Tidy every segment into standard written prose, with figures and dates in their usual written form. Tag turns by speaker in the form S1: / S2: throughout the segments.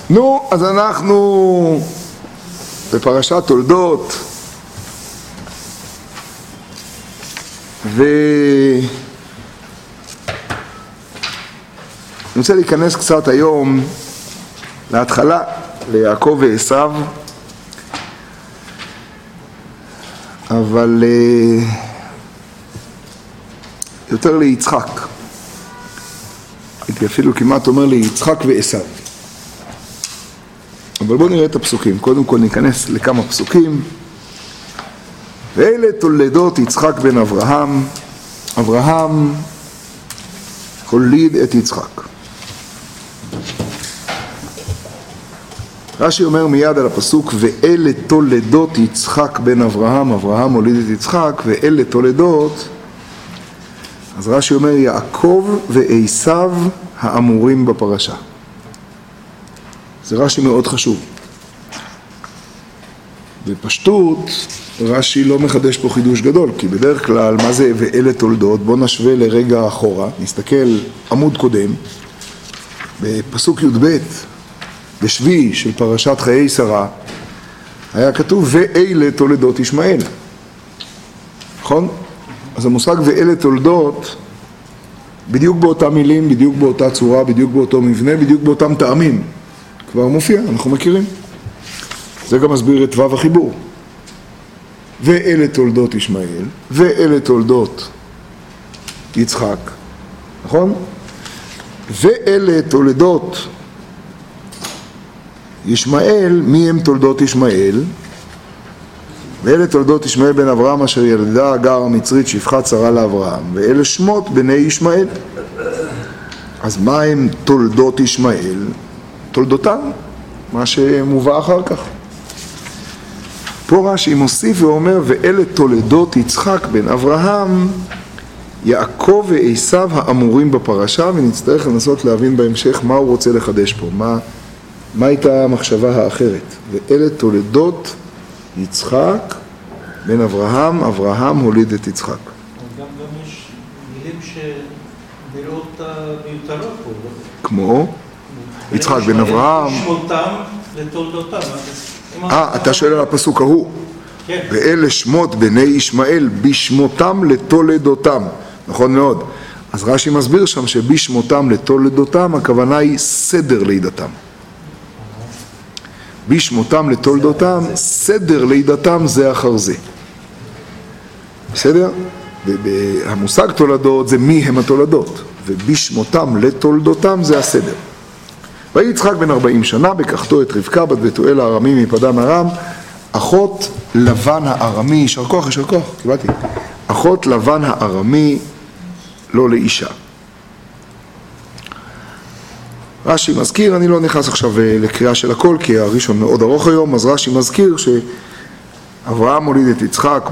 S1: נו, אז אנחנו בפרשת תולדות, ואני רוצה להיכנס קצת היום להתחלה ליעקב ועשיו, אבל יותר ליצחק. הייתי אפילו כמעט אומר ליצחק ועשיו. אבל בואו נראה את הפסוקים. קודם כל ניכנס לכמה פסוקים. ואלה תולדות יצחק בן אברהם. אברהם הוליד את יצחק. רש"י אומר מיד על הפסוק, ואלה תולדות יצחק בן אברהם. אברהם הוליד את יצחק, ואלה תולדות. אז רש"י אומר יעקב ועשיו האמורים בפרשה. זה רש"י מאוד חשוב. בפשטות רש"י לא מחדש פה חידוש גדול, כי בדרך כלל מה זה ואלה תולדות? בוא נשווה לרגע אחורה, נסתכל עמוד קודם, בפסוק י"ב, בשבי של פרשת חיי שרה, היה כתוב ואלה תולדות ישמעאל. נכון? אז המושג ואלה תולדות, בדיוק באותם מילים, בדיוק באותה צורה, בדיוק באותו מבנה, בדיוק באותם טעמים. כבר מופיע, אנחנו מכירים. זה גם מסביר את וו החיבור. ואלה תולדות ישמעאל, ואלה תולדות יצחק, נכון? ואלה תולדות ישמעאל, מי הם תולדות ישמעאל? ואלה תולדות ישמעאל בן אברהם אשר ילדה הגר המצרית שפחת שרה לאברהם, ואלה שמות בני ישמעאל. אז מה הם תולדות ישמעאל? תולדותם, מה שמובא אחר כך. פה רש"י מוסיף ואומר, ואלה תולדות יצחק בן אברהם, יעקב ועשיו האמורים בפרשה, ונצטרך לנסות להבין בהמשך מה הוא רוצה לחדש פה, מה הייתה המחשבה האחרת. ואלה תולדות יצחק בן אברהם, אברהם הוליד את יצחק.
S2: גם יש מילים שנראות מיותרות פה.
S1: כמו? יצחק בן אברהם.
S2: שמותם לתולדותם.
S1: אתה שואל על הפסוק ההוא.
S2: כן.
S1: ואלה שמות בני ישמעאל בשמותם לתולדותם. נכון מאוד. אז רש"י מסביר שם שבשמותם לתולדותם הכוונה היא סדר לידתם. בשמותם לתולדותם, סדר לידתם זה אחר זה. בסדר? והמושג תולדות זה מי הם התולדות, ובשמותם לתולדותם זה הסדר. ויהי יצחק בן 40 שנה, בקחתו את רבקה בת בתואל הארמי מפדן ארם, אחות לבן הארמי, יישר כוח, קיבלתי. אחות לבן הארמי לא לאישה. רש"י מזכיר, אני לא נכנס עכשיו לקריאה של הכל, כי הראשון מאוד ארוך היום, אז רש"י מזכיר שאברהם הוליד את יצחק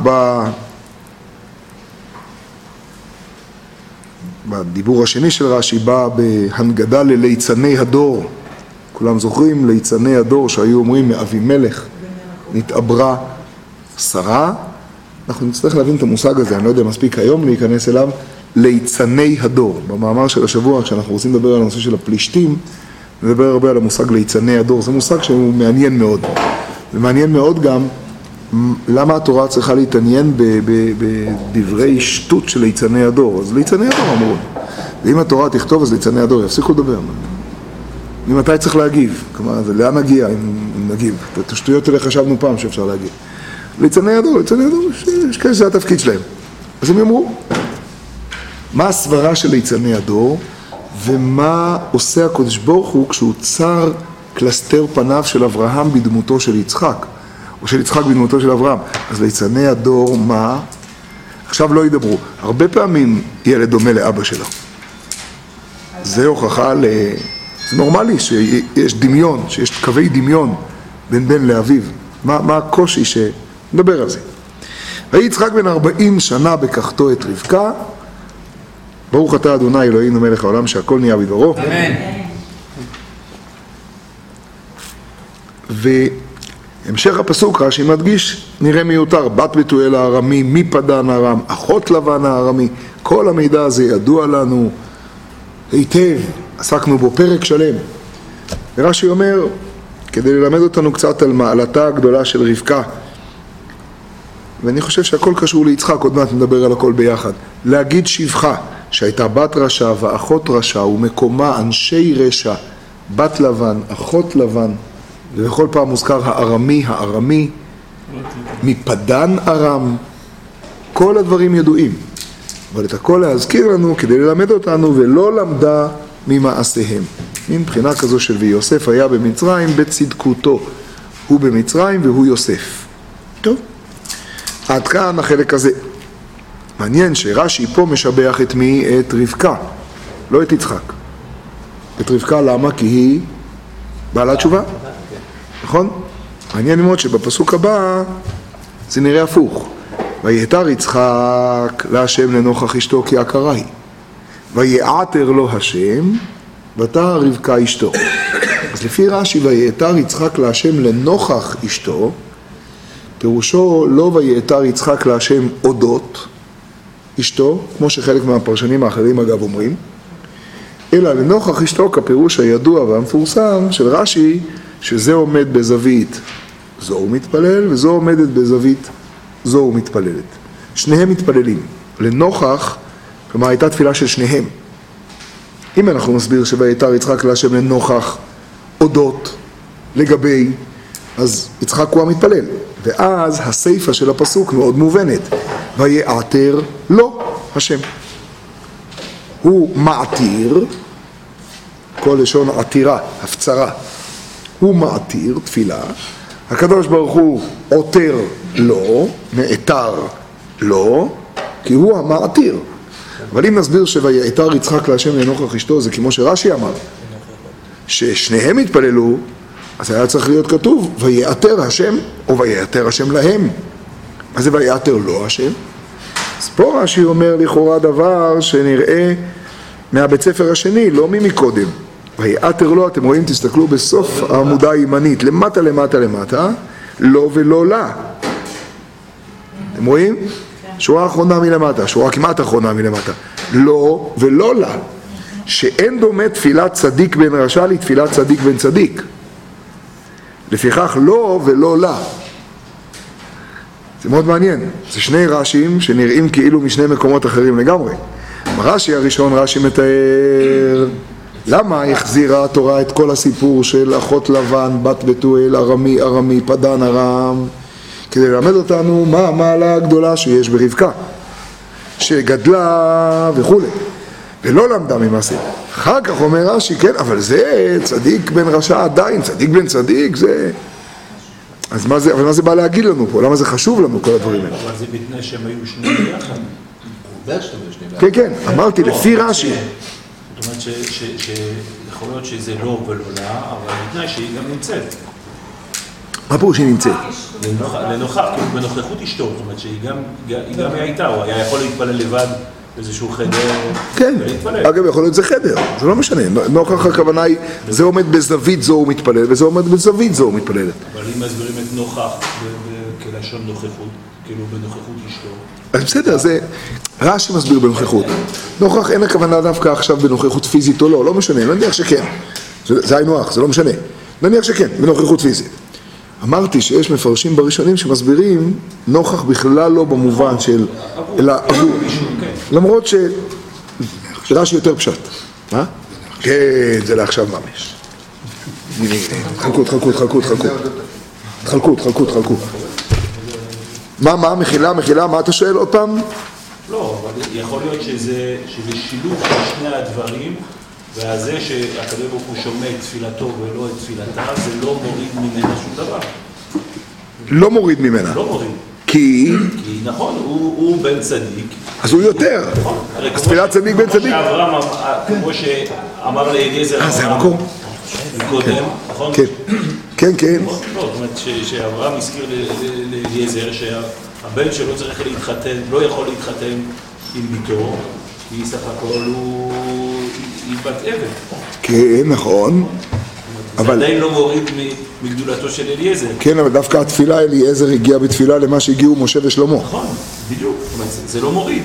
S1: בדיבור השני של רש"י, בא בהנגדה לליצני הדור. כולם זוכרים, ליצני הדור שהיו אומרים מאבימלך נתעברה שרה. אנחנו נצטרך להבין את המושג הזה, אני לא יודע מספיק היום להיכנס אליו, ליצני הדור. במאמר של השבוע, כשאנחנו רוצים לדבר על הנושא של הפלישתים, נדבר הרבה על המושג ליצני הדור. זה מושג שהוא מעניין מאוד. ומעניין מאוד גם למה התורה צריכה להתעניין בדברי שטות של ליצני הדור. אז ליצני הדור אמרו. ואם התורה תכתוב, אז ליצני הדור יפסיקו לדבר. ממתי צריך להגיב? כלומר, לאן נגיע אם נגיב? את השטויות האלה חשבנו פעם שאפשר להגיב. ליצני הדור, יש כאלה שזה התפקיד שלהם. אז הם יאמרו, מה הסברה של ליצני הדור, ומה עושה הקדוש ברוך הוא כשהוא צר קלסתר פניו של אברהם בדמותו של יצחק, או של יצחק בדמותו של אברהם. אז ליצני הדור מה? עכשיו לא ידברו. הרבה פעמים ילד דומה לאבא שלו. זה הוכחה זה נורמלי שיש דמיון, שיש קווי דמיון בין בן לאביו. מה הקושי נדבר על זה. ויהי יצחק בן 40 שנה בקחתו את רבקה, ברוך אתה אדוני אלוהינו מלך העולם שהכל נהיה בדברו.
S2: אמן.
S1: והמשך הפסוק רש"י מדגיש, נראה מיותר, בת בתואל הארמי, מפדן ארם, אחות לבן הארמי, כל המידע הזה ידוע לנו היטב, עסקנו בו פרק שלם. ורש"י אומר, כדי ללמד אותנו קצת על מעלתה הגדולה של רבקה, ואני חושב שהכל קשור ליצחק, עוד מעט נדבר על הכל ביחד. להגיד שבחה, שהייתה בת רשע ואחות רשע, ומקומה אנשי רשע, בת לבן, אחות לבן, ובכל פעם מוזכר הארמי, מפדן ארם, כל הדברים ידועים. אבל את הכל להזכיר לנו כדי ללמד אותנו, ולא למדה ממעשיהם. מבחינה כזו של ויוסף היה במצרים בצדקותו. הוא במצרים והוא יוסף. טוב. עד כאן החלק הזה. מעניין שרש"י פה משבח את מי? את רבקה, לא את יצחק. את רבקה למה? כי היא בעלת תשובה. נכון? מעניין מאוד שבפסוק הבא זה נראה הפוך. ויתר יצחק להשם לנוכח אשתו כי עקרה היא. ויעתר לו השם ותער רבקה אשתו. אז לפי רש"י ויתר יצחק להשם לנוכח אשתו, פירושו לא ויתר יצחק להשם אודות אשתו, כמו שחלק מהפרשנים האחרים אגב אומרים, אלא לנוכח אשתו כפירוש הידוע והמפורסם של רש"י, שזה עומד בזווית זו הוא מתפלל וזו עומדת בזווית זו הוא מתפללת. שניהם מתפללים. לנוכח, כלומר הייתה תפילה של שניהם. אם אנחנו נסביר שויתר יצחק להשם לנוכח אודות לגבי, אז יצחק הוא המתפלל. ואז הסיפה של הפסוק מאוד מובנת. ויעתר לו השם. הוא מעתיר, כל לשון עתירה, הפצרה. הוא מעתיר, תפילה. הקדוש ברוך הוא עותר לו, נעתר לו, כי הוא המעתיר. אבל אם נסביר שויעתר יצחק להשם לנוכח אשתו, זה כמו שרש"י אמר, ששניהם התפללו, אז היה צריך להיות כתוב, ויעתר השם, או ויעתר השם להם. מה זה ויעתר לו השם? אז פה רש"י אומר לכאורה דבר שנראה מהבית ספר השני, לא ממקודם. ויעתר לו, אתם רואים, תסתכלו בסוף העמודה הימנית, למטה, למטה, למטה, לא ולא לה. אתם רואים? שורה אחרונה מלמטה, שורה כמעט אחרונה מלמטה. לא ולא לה. שאין דומה תפילת צדיק בן רשע לתפילת צדיק בן צדיק. לפיכך לא ולא לה. זה מאוד מעניין. זה שני רש"ים שנראים כאילו משני מקומות אחרים לגמרי. ברש"י הראשון רש"י מתאר למה החזירה התורה את כל הסיפור של אחות לבן, בת בתואל, ארמי, פדן ארם, כדי ללמד אותנו מה המעלה הגדולה שיש ברבקה, שגדלה וכו'. ולא למדה ממעשה. אחר כך אומר רש"י, כן, אבל זה צדיק בן רשע עדיין, צדיק בן צדיק, זה... אז מה זה, אבל מה זה בא להגיד לנו פה? למה זה חשוב לנו כל הדברים האלה?
S2: אבל זה בתנאי שהם היו שניהם ביחד.
S1: כן, כן, אמרתי, לפי רש"י.
S2: זאת אומרת שיכול להיות שזה לא ולא לה, אבל בתנאי שהיא גם נמצאת.
S1: מה פירוש שהיא נמצאת?
S2: לנוכח, כאילו בנוכחות אשתו, זאת אומרת שהיא גם הייתה, הוא היה יכול להתפלל לבד באיזשהו חדר ולהתפלל.
S1: כן, אגב יכול להיות זה חדר, זה לא משנה, נוכח הכוונה היא, זה עומד בזווית זו הוא מתפלל, וזה עומד בזווית זו הוא מתפללת.
S2: אבל אם מסבירים את נוכח כלשון נוכחות, כאילו בנוכחות אשתו.
S1: אז בסדר, זה רש"י מסביר בנוכחות. נוכח אין הכוונה דווקא עכשיו בנוכחות פיזית או לא, לא משנה, נניח שכן. זה היינו הך, זה לא משנה. נניח שכן, בנוכחות פיזית. אמרתי שיש מפרשים בראשונים שמסבירים נוכח בכלל לא במובן של אלא עבור. למרות שרש"י יותר פשט. מה? כן, זה לעכשיו ממש. תחלקו. מה? מחילה, מה אתה שואל עוד פעם?
S2: לא, אבל יכול להיות שזה שילוב של שני הדברים, והזה שהקדוש ברוך הוא שומע את תפילתו ולא את תפילתה, זה לא מוריד ממנה שום דבר.
S1: לא מוריד ממנה.
S2: לא מוריד.
S1: כי
S2: נכון, הוא בן צדיק.
S1: אז הוא יותר. אז תפילת צדיק בן צדיק.
S2: כמו שאמר לאליעזר
S1: זה המקום.
S2: קודם, נכון?
S1: כן.
S2: לא, זאת אומרת שאברהם הזכיר לאליעזר שהבן שלו צריך להתחתן, לא יכול להתחתן עם ביתו, כי סך הכל היא בת עבד.
S1: כן, נכון.
S2: זה עדיין לא מוריד מגדולתו של אליעזר.
S1: כן, אבל דווקא התפילה אליעזר הגיעה בתפילה למה שהגיעו משה ושלמה.
S2: נכון, בדיוק. זה לא מוריד.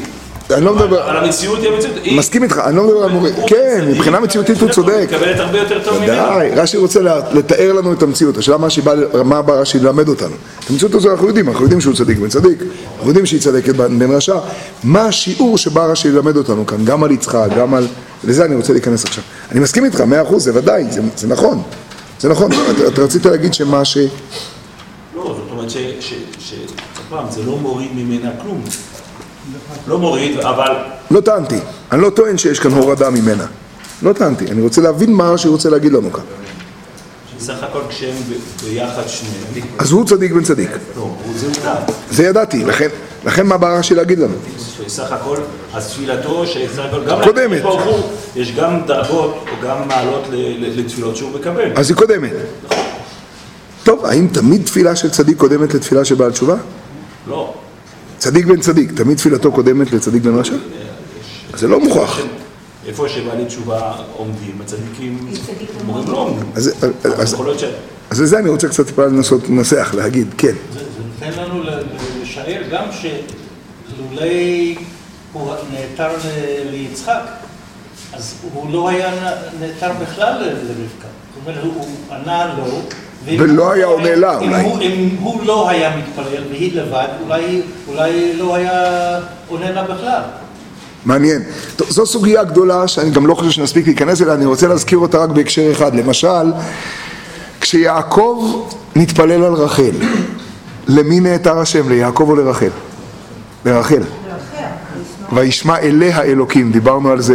S1: אני לא מדבר...
S2: על המציאות היא המציאות.
S1: מסכים איתך, אני לא מדבר על מורה. כן, מבחינה מציאותית הוא צודק.
S2: היא מקבלת הרבה יותר טוב ממנו.
S1: די, רש"י רוצה לתאר לנו את המציאות. השאלה מה בא רש"י ללמד אותנו. את המציאות הזו אנחנו יודעים שהוא צדיק בן צדיק, אנחנו יודעים שהיא צדקת בן רשע. מה השיעור שבא רש"י ללמד אותנו כאן, גם על יצחק, גם על... לזה אני רוצה להיכנס עכשיו. אני מסכים איתך, 100%, זה ודאי, זה נכון. זה נכון, אתה רצית להגיד שמה ש...
S2: לא, זאת אומרת זה לא מוריד ממנה כלום. לא מוריד, אבל...
S1: לא טענתי, אני לא טוען שיש כאן הורדה ממנה. לא טענתי, אני רוצה להבין מה רש"י רוצה להגיד לנו כאן.
S2: בסך הכל כשהם ביחד שניהם...
S1: אז הוא צדיק בן צדיק.
S2: לא, זה מודע.
S1: זה ידעתי, לכן מה בא רש"י להגיד לנו?
S2: בסך הכל, אז תפילתו, שסך הכל גם...
S1: קודמת.
S2: יש גם דרגות או גם מעלות לתפילות שהוא מקבל.
S1: אז היא קודמת. טוב, האם תמיד תפילה של צדיק קודמת לתפילה של בעל תשובה?
S2: לא.
S1: צדיק בן צדיק, תמיד תפילתו קודמת לצדיק בן רשע? זה לא מוכח.
S2: איפה שבעלי תשובה עומדים, הצדיקים אומרים לא עומדים.
S1: אז לזה אני רוצה קצת טיפה לנסות לנסח, להגיד, כן.
S3: זה נותן לנו לשער גם שלולי הוא נעתר ליצחק, אז הוא לא היה נעתר בכלל לרבקה. זאת אומרת, הוא ענה לו,
S1: ולא היה עונה לה, אולי.
S3: אם הוא לא היה מתפלל והיא לבד, אולי לא היה עונה לה בכלל.
S1: מעניין. טוב, זו סוגיה גדולה שאני גם לא חושב שנספיק להיכנס אליה, אני רוצה להזכיר אותה רק בהקשר אחד. למשל, כשיעקב נתפלל על רחל, למי נעתר השם? ליעקב או לרחל? לרחל. וישמע אליה אלוקים, דיברנו על זה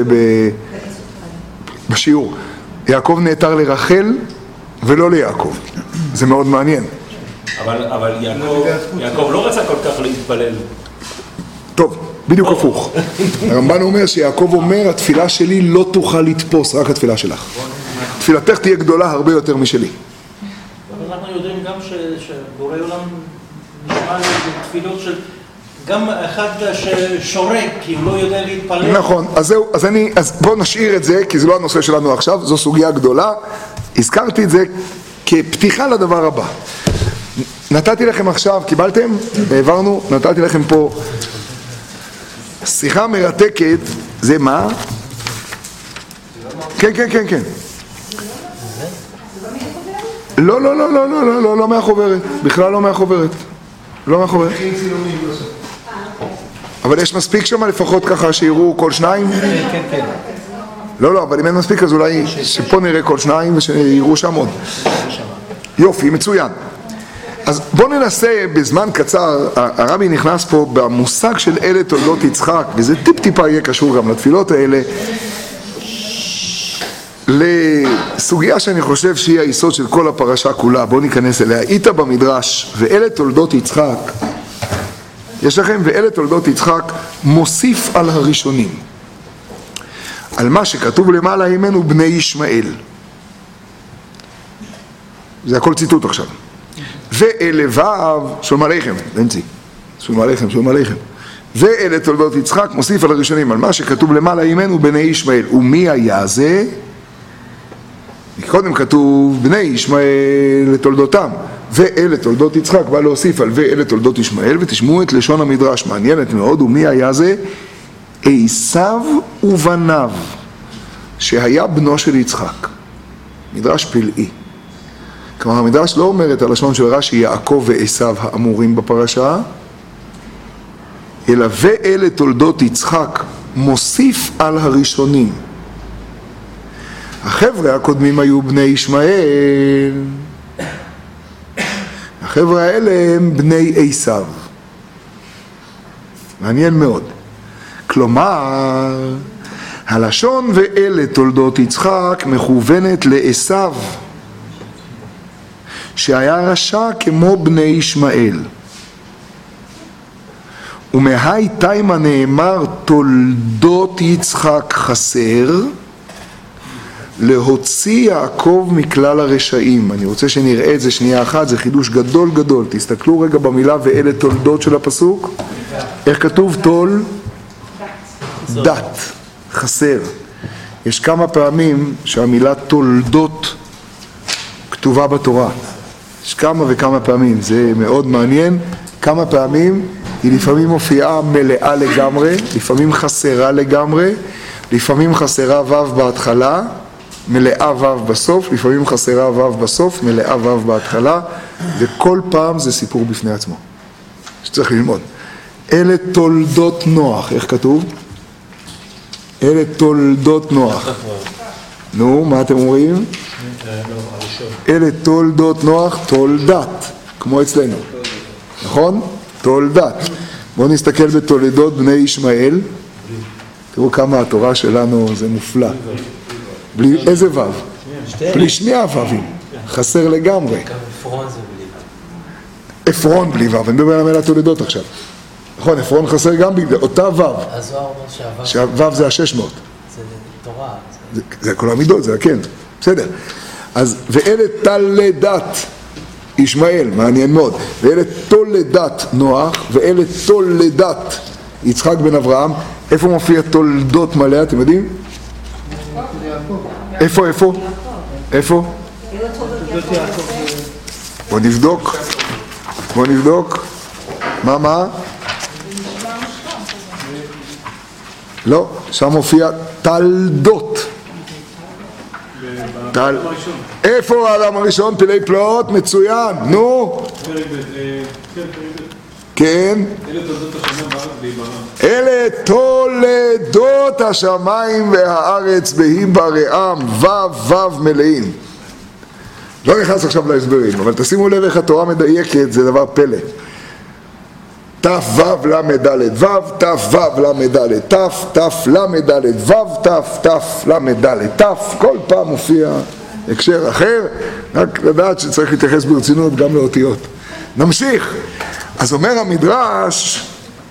S1: בשיעור. יעקב נעתר לרחל ולא ליעקב. זה מאוד מעניין.
S2: אבל יעקב לא רצה כל כך להתפלל.
S1: טוב, בדיוק הפוך. הרמב"ן אומר שיעקב אומר, התפילה שלי לא תוכל לתפוס, רק התפילה שלך. תפילתך תהיה גדולה הרבה יותר משלי.
S3: אבל אנחנו יודעים גם שבורא עולם נשמע לתפילות של גם אחד ששורק, כי הוא לא יודע להתפלל.
S1: נכון, אז זהו, אז בואו נשאיר את זה, כי זה לא הנושא שלנו עכשיו, זו סוגיה גדולה. הזכרתי את זה כפתיחה לדבר הבא. נתתי לכם עכשיו, קיבלתם? העברנו, נתתי לכם פה שיחה מרתקת, זה מה? כן. לא, לא מהחוברת, בכלל לא מהחוברת. לא מהחוברת. אבל יש מספיק שם לפחות ככה שיראו כל שניים?
S3: כן.
S1: לא, אבל אם אין מספיק אז אולי שפה נראה כל שניים ושיראו שם עוד. יופי, מצוין. אז בואו ננסה בזמן קצר, הרבי נכנס פה במושג של אלה תולדות יצחק, וזה טיפה יהיה קשור גם לתפילות האלה, לסוגיה שאני חושב שהיא היסוד של כל הפרשה כולה. בואו ניכנס אליה. היית במדרש, ואלה תולדות יצחק, יש לכם, ואלה תולדות יצחק מוסיף על הראשונים, על מה שכתוב למעלה ממנו בני ישמעאל. זה הכל ציטוט עכשיו. ואלה ו' שולם עליכם, בנצי, שולם עליכם. ואלה תולדות יצחק מוסיף על הראשונים, על מה שכתוב למעלה ממנו בני ישמעאל. ומי היה זה? קודם כתוב בני ישמעאל לתולדותם, ואלה תולדות יצחק, בא להוסיף על ואלה תולדות ישמעאל, ותשמעו את לשון המדרש, מעניינת מאוד. ומי היה זה? עשיו ובניו, שהיה בנו של יצחק. מדרש פלאי. כלומר, המדרש לא אומר את הלשון של רש"י יעקב ועשיו האמורים בפרשה, אלא ואלה תולדות יצחק מוסיף על הראשונים. החבר'ה הקודמים היו בני ישמעאל, החבר'ה האלה הם בני עשיו. מעניין מאוד. כלומר, הלשון ואלה תולדות יצחק מכוונת לעשיו, שהיה רשע כמו בני ישמעאל. ומהי תימה נאמר תולדות יצחק חסר, להוציא יעקב מכלל הרשעים. אני רוצה שנראה את זה שנייה אחת, זה חידוש גדול. תסתכלו רגע במילה ואלה תולדות של הפסוק. איך כתוב? דת, חסר. יש כמה פעמים שהמילה תולדות כתובה בתורה. יש כמה וכמה פעמים, זה מאוד מעניין. כמה פעמים היא לפעמים מופיעה מלאה לגמרי, לפעמים חסרה לגמרי, לפעמים חסרה ו' בהתחלה, מלאה ו' בסוף, לפעמים חסרה ו' בסוף, מלאה ו' בהתחלה, וכל פעם זה סיפור בפני עצמו, שצריך ללמוד. אלה תולדות נוח, איך כתוב? אלה תולדות נוח. נו, מה אתם אומרים? אלה תולדות נוח, תולדת, כמו אצלנו, נכון? תולדת. בואו נסתכל בתולדות בני ישמעאל, תראו כמה התורה שלנו זה מופלא. בלי איזה ו'? בלי שני הו"בים, חסר לגמרי. עפרון בלי ו', אני מדבר על המילה תולדות עכשיו. נכון, עפרון חסר גם בגלל אותה ו'.
S4: הזוהר אומר
S1: שהו' זה ה-600.
S4: זה תורה.
S1: זה כל המידות, זה כן, בסדר. אז ואלה תלדת ישמעאל, מעניין מאוד. ואלה תולדת נוח, ואלה תולדת יצחק בן אברהם. איפה מופיע תולדות מלא, אתם יודעים? איפה? איפה? בוא נבדוק. מה? לא, שם מופיע תלדות. איפה האדם הראשון? פלאי פלאות, מצוין, נו. כן. אלה תולדות השמיים והארץ בהיברעם, ו' מלאים. לא נכנס עכשיו להסברים, אבל תשימו לב איך התורה מדייקת, זה דבר פלא. ת' למדלת, ו' ת' למדלת, ת' למדלת, ו' ת' למדלת, ת', כל פעם מופיע הקשר אחר, רק לדעת שצריך להתייחס ברצינות גם לאותיות. נמשיך. אז אומר המדרש,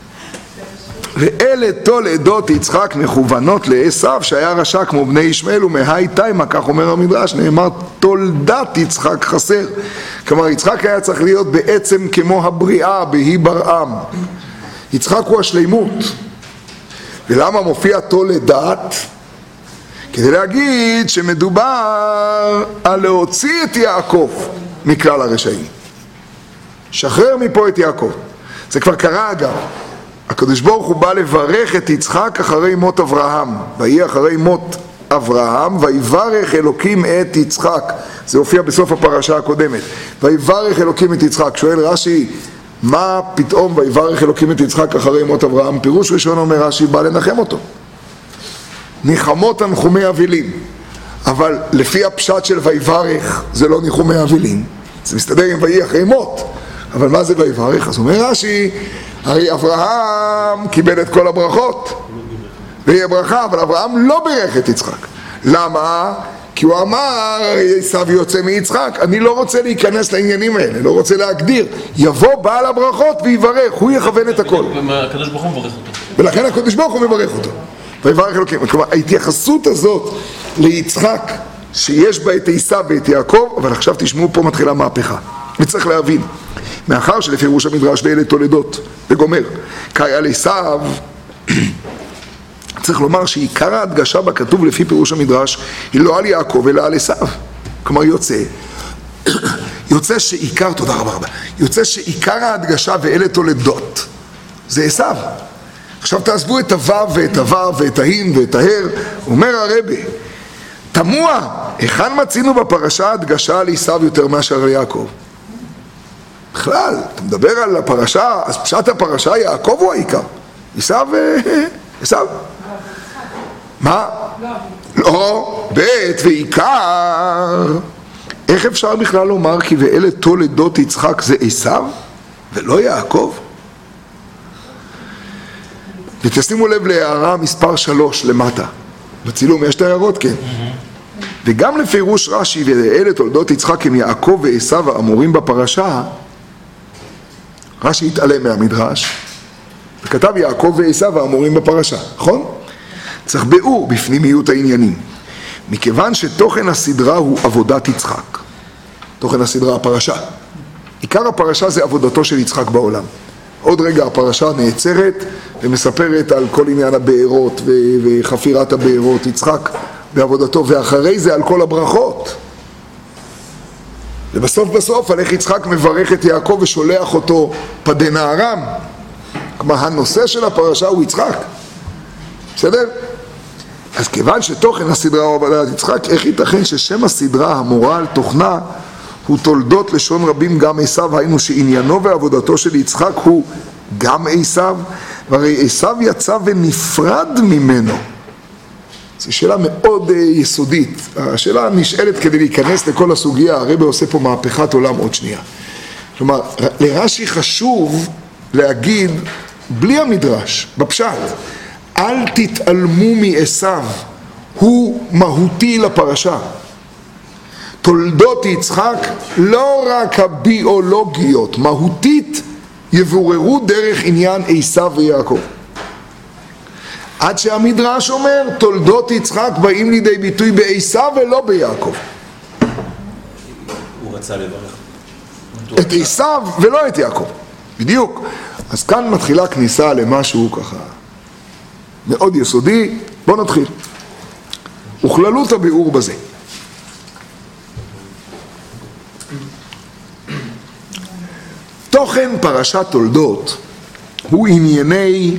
S1: ואלה תולדות יצחק מכוונות לעשיו שהיה רשע כמו בני ישמעאל ומהי תימה, כך אומר המדרש, נאמר תולדת יצחק חסר. כלומר יצחק היה צריך להיות בעצם כמו הבריאה בהיברעם. יצחק הוא השלימות. ולמה מופיע תולדת? כדי להגיד שמדובר על להוציא את יעקב מכלל הרשעים. שחרר מפה את יעקב. זה כבר קרה אגב. הקדוש ברוך הוא בא לברך את יצחק אחרי מות אברהם. ויהי אחרי מות אברהם, ויברך אלוקים את יצחק. זה הופיע בסוף הפרשה הקודמת. ויברך אלוקים את יצחק. שואל רש"י, מה פתאום ויברך אלוקים את יצחק אחרי מות אברהם? פירוש ראשון אומר רש"י, בא לנחם אותו. ניחמות תנחומי אבלים. אבל לפי הפשט של ויברך, זה לא ניחומי אבלים. זה מסתדר עם ויהי אחרי מות. אבל מה זה ויברך? אז אומר רש"י, הרי אברהם קיבל את כל הברכות ויהיה ברכה, אבל אברהם לא ברך את יצחק. למה? כי הוא אמר, עשיו יוצא מיצחק, אני לא רוצה להיכנס לעניינים האלה, לא רוצה להגדיר. יבוא בעל הברכות ויברך, הוא יכוון את הכל.
S3: הקדוש ברוך הוא מברך אותו.
S1: ולכן הקדוש ברוך הוא מברך אותו. ויברך אלוקים. כלומר, ההתייחסות הזאת ליצחק, שיש בה את עשיו ואת יעקב, אבל עכשיו תשמעו, פה מתחילה מהפכה. וצריך להבין. מאחר שלפי ראש המדרש ואלה תולדות, וגומר, קאי על עשיו, צריך לומר שעיקר ההדגשה בכתוב לפי פירוש המדרש היא לא על יעקב אלא על עשיו. כלומר יוצא שעיקר, תודה רבה, יוצא שעיקר ההדגשה ואלה תולדות זה עשיו. עכשיו תעזבו את הוו ואת הוו ואת ההין ואת ההר. אומר הרבי, תמוה, היכן מצינו בפרשה הדגשה על עשיו יותר מאשר על יעקב? בכלל, אתה מדבר על הפרשה, אז פשט הפרשה יעקב הוא העיקר. עשיו. מה? לא, בית ועיקר. איך אפשר בכלל לומר כי ואלה תולדות יצחק זה עשיו ולא יעקב? ותשימו לב להערה מספר 3 למטה. בצילום יש את ההערות, כן. וגם לפירוש רש"י ואלה תולדות יצחק הם יעקב ועשיו האמורים בפרשה, רש"י התעלם מהמדרש וכתב יעקב ועשיו האמורים בפרשה, נכון? צריך ביאור בפנימיות העניינים. מכיוון שתוכן הסדרה הוא עבודת יצחק, תוכן הסדרה הפרשה, עיקר הפרשה זה עבודתו של יצחק בעולם. עוד רגע הפרשה נעצרת ומספרת על כל עניין הבארות וחפירת הבארות, יצחק בעבודתו, ואחרי זה על כל הברכות. ובסוף על איך יצחק מברך את יעקב ושולח אותו פדה נערם. כלומר, הנושא של הפרשה הוא יצחק. בסדר? אז כיוון שתוכן הסדרה הוא עבודת יצחק, איך ייתכן ששם הסדרה המורה על תוכנה הוא תולדות לשון רבים גם עשיו, היינו שעניינו ועבודתו של יצחק הוא גם עשיו, והרי עשיו יצא ונפרד ממנו. זו שאלה מאוד יסודית. השאלה נשאלת כדי להיכנס לכל הסוגיה, הרבי עושה פה מהפכת עולם עוד שנייה. כלומר, לרש"י חשוב להגיד, בלי המדרש, בפשט, אל תתעלמו מעשיו, הוא מהותי לפרשה. תולדות יצחק לא רק הביולוגיות, מהותית יבוררו דרך עניין עשיו ויעקב. עד שהמדרש אומר, תולדות יצחק באים לידי ביטוי בעשיו ולא ביעקב.
S2: הוא רצה לברך.
S1: את עשיו ולא את יעקב. בדיוק. אז כאן מתחילה כניסה למשהו ככה מאוד יסודי. בואו נתחיל. וכללות הביאור בזה. תוכן פרשת תולדות הוא ענייני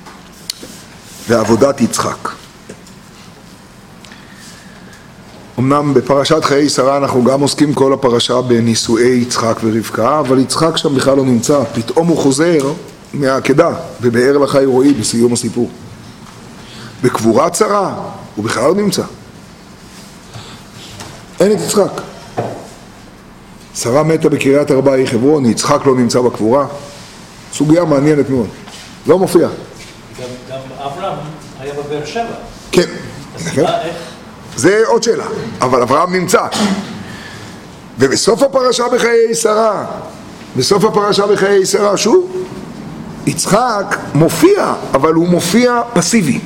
S1: ועבודת יצחק. אמנם בפרשת חיי שרה אנחנו גם עוסקים כל הפרשה בנישואי יצחק ורבקה, אבל יצחק שם בכלל לא נמצא, פתאום הוא חוזר מהעקדה בבאר לחי רועי בסיום הסיפור. בקבורת שרה הוא בכלל לא נמצא. אין את יצחק. שרה מתה בקריית ארבע חברון, יצחק לא נמצא בקבורה. סוגיה מעניינת מאוד. לא מופיע.
S3: גם אברהם היה בבאר שבע.
S1: כן.
S3: אז איך?
S1: זה עוד שאלה, אבל אברהם נמצא. ובסוף הפרשה בחיי שרה, בסוף הפרשה בחיי שרה, שוב, יצחק מופיע, אבל הוא מופיע פסיבי.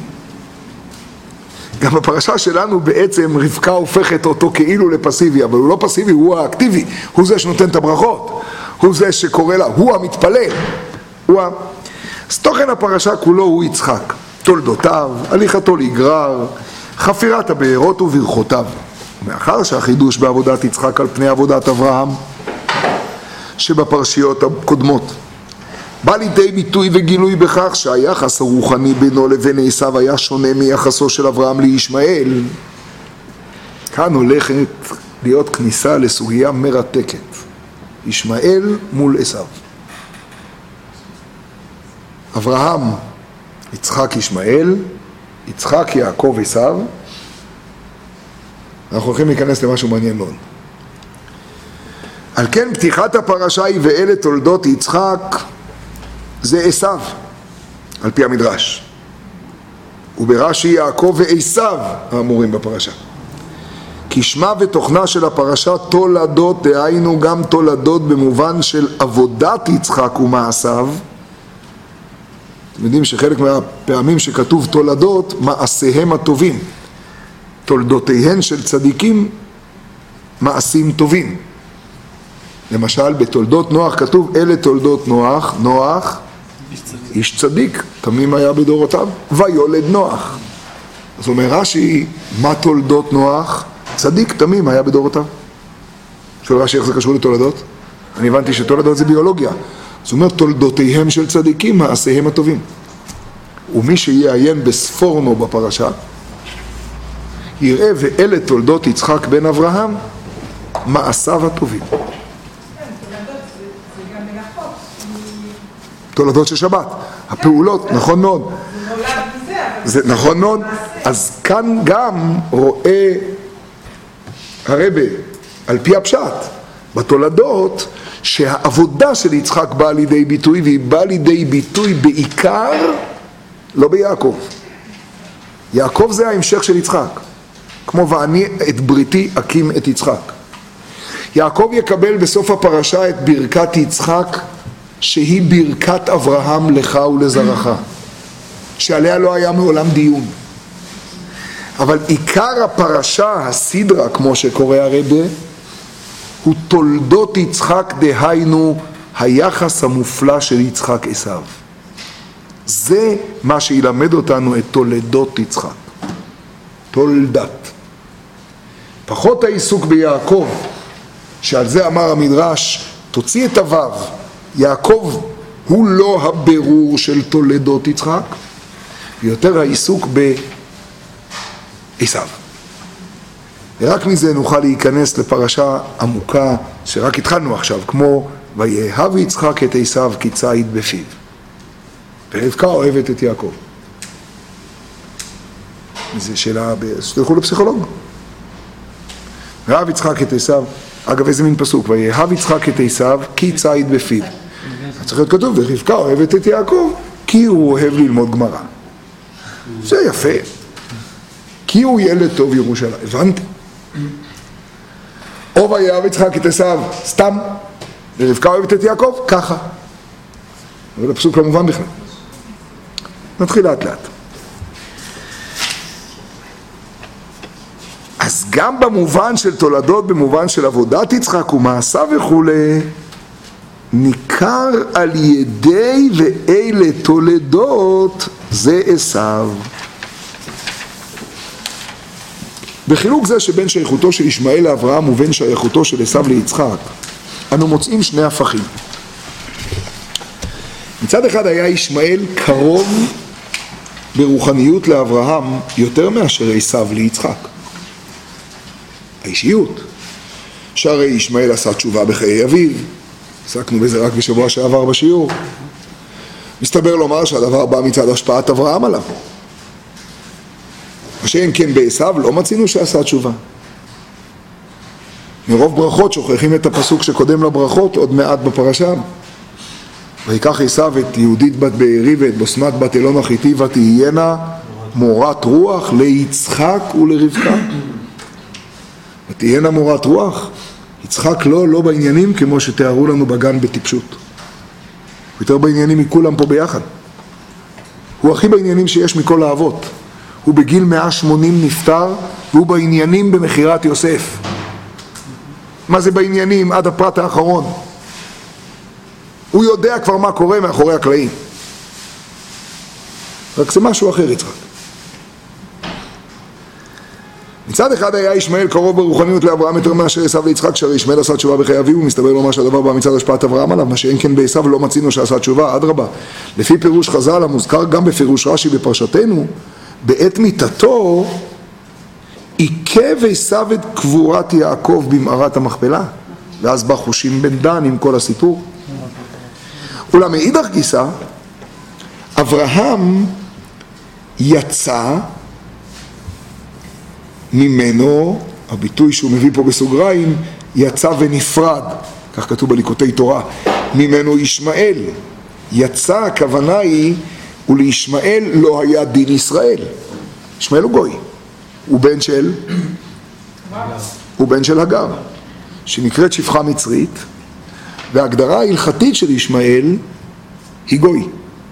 S1: גם בפרשה שלנו בעצם רבקה הופכת אותו כאילו לפסיבי, אבל הוא לא פסיבי, הוא האקטיבי, הוא זה שנותן את הברכות, הוא זה שקורא לה, הוא המתפלל. אז תוכן הפרשה כולו הוא יצחק, תולדותיו, הליכתו לגרר, חפירת הבארות וברכותיו. מאחר שהחידוש בעבודת יצחק על פני עבודת אברהם שבפרשיות הקודמות בא לידי ביטוי וגילוי בכך שהיחס הרוחני בינו לבין עשיו היה שונה מיחסו של אברהם לישמעאל. כאן הולכת להיות כניסה לסוגיה מרתקת. ישמעאל מול עשיו. אברהם, יצחק ישמעאל, יצחק יעקב עשיו. אנחנו הולכים להיכנס למשהו מעניין מאוד. על כן פתיחת הפרשה היא ואלה תולדות יצחק זה עשיו, על פי המדרש. וברש"י יעקב ועשיו האמורים בפרשה. כי שמה ותוכנה של הפרשה תולדות, דהיינו גם תולדות במובן של עבודת יצחק ומעשיו. אתם יודעים שחלק מהפעמים שכתוב תולדות, מעשיהם הטובים. תולדותיהן של צדיקים, מעשים טובים. למשל בתולדות נוח כתוב אלה תולדות נוח, נוח איש צדיק, תמים היה בדורותיו, ויולד נוח. אז אומר רש"י, מה תולדות נוח? צדיק תמים היה בדורותיו. שואל רש"י איך זה קשור לתולדות? אני הבנתי שתולדות זה ביולוגיה. זאת אומרת תולדותיהם של צדיקים, מעשיהם הטובים. ומי שיעיין בספורנו בפרשה יראה ואלה תולדות יצחק בן אברהם, מעשיו הטובים. תולדות של שבת, הפעולות, נכון מאוד. זה נכון מאוד. אז כאן גם רואה הרבי, על פי הפשט, בתולדות, שהעבודה של יצחק באה לידי ביטוי, והיא באה לידי ביטוי בעיקר, לא ביעקב. יעקב זה ההמשך של יצחק. כמו ואני את בריתי אקים את יצחק. יעקב יקבל בסוף הפרשה את ברכת יצחק, שהיא ברכת אברהם לך ולזרעך, שעליה לא היה מעולם דיון. אבל עיקר הפרשה, הסדרה, כמו שקורא הרבי, הוא תולדות יצחק, דהיינו היחס המופלא של יצחק עשיו. זה מה שילמד אותנו את תולדות יצחק. תולדת. פחות העיסוק ביעקב, שעל זה אמר המדרש, תוציא את הוו, יעקב הוא לא הבירור של תולדות יצחק, ויותר העיסוק בעשיו. ורק מזה נוכל להיכנס לפרשה עמוקה שרק התחלנו עכשיו, כמו ויאהב יצחק את עשיו כי ציד בפיו, ורבקה אוהבת את יעקב. זו שאלה, שתלכו לפסיכולוג. ואהב יצחק את עשיו, אגב איזה מין פסוק, ויאהב יצחק את עשיו כי ציד בפיו. צריך להיות כתוב, ורבקה אוהבת את יעקב כי הוא אוהב ללמוד גמרא. זה יפה. כי הוא ילד טוב ירושלים, הבנתי. או ויאהב יצחק את עשיו, סתם, ורבקה אוהבת את יעקב, ככה. אבל הפסוק לא מובן בכלל. נתחיל לאט לאט. אז גם במובן של תולדות, במובן של עבודת יצחק ומעשיו וכו', ניכר על ידי ואלה תולדות זה עשיו. בחילוק זה שבין שייכותו של ישמעאל לאברהם ובין שייכותו של עשיו ליצחק, אנו מוצאים שני הפכים. מצד אחד היה ישמעאל קרוב ברוחניות לאברהם יותר מאשר עשיו ליצחק. האישיות, שהרי ישמעאל עשה תשובה בחיי אביו, עסקנו בזה רק בשבוע שעבר בשיעור. מסתבר לומר שהדבר בא מצד השפעת אברהם עליו. מה שאין כן בעשיו לא מצינו שעשה תשובה. מרוב ברכות שוכחים את הפסוק שקודם לברכות עוד מעט בפרשה. ויקח עשיו את יהודית בת בארי ואת בוסמת בת אלון החיתי ותהיינה מורת רוח ליצחק ולרבקה. ותהיינה מורת רוח. יצחק לא בעניינים כמו שתיארו לנו בגן בטיפשות. הוא יותר בעניינים מכולם פה ביחד. הוא הכי בעניינים שיש מכל האבות. הוא בגיל 180 נפטר, והוא בעניינים במחירת יוסף. מה זה בעניינים? עד הפרט האחרון. הוא יודע כבר מה קורה מאחורי הקלעים. רק זה משהו אחר יצחק. מצד אחד היה ישמעאל קרוב ברוחניות לאברהם יותר מאשר עשיו ליצחק, שהרי ישמעאל עשה תשובה בחיי אביו, ומסתבר לומר שהדבר בא מצד השפעת אברהם עליו, מה שאין כן בעשיו לא מצינו שעשה תשובה, אדרבה. לפי פירוש חז"ל המוזכר גם בפירוש רש"י בפרשתנו, בעת מיתתו עיכב עשיו את קבורת יעקב במערת המכפלה, ואז בא חושים בן דן עם כל הסיפור. אולם מאידך גיסא, אברהם יצא ממנו, הביטוי שהוא מביא פה בסוגריים, יצא ונפרד, כך כתוב בליקוטי תורה, ממנו ישמעאל. יצא, הכוונה היא, ולישמעאל לא היה דין ישראל. ישמעאל הוא גוי, הוא בן של הגר, שנקראת שפחה מצרית, וההגדרה ההלכתית של ישמעאל היא גוי.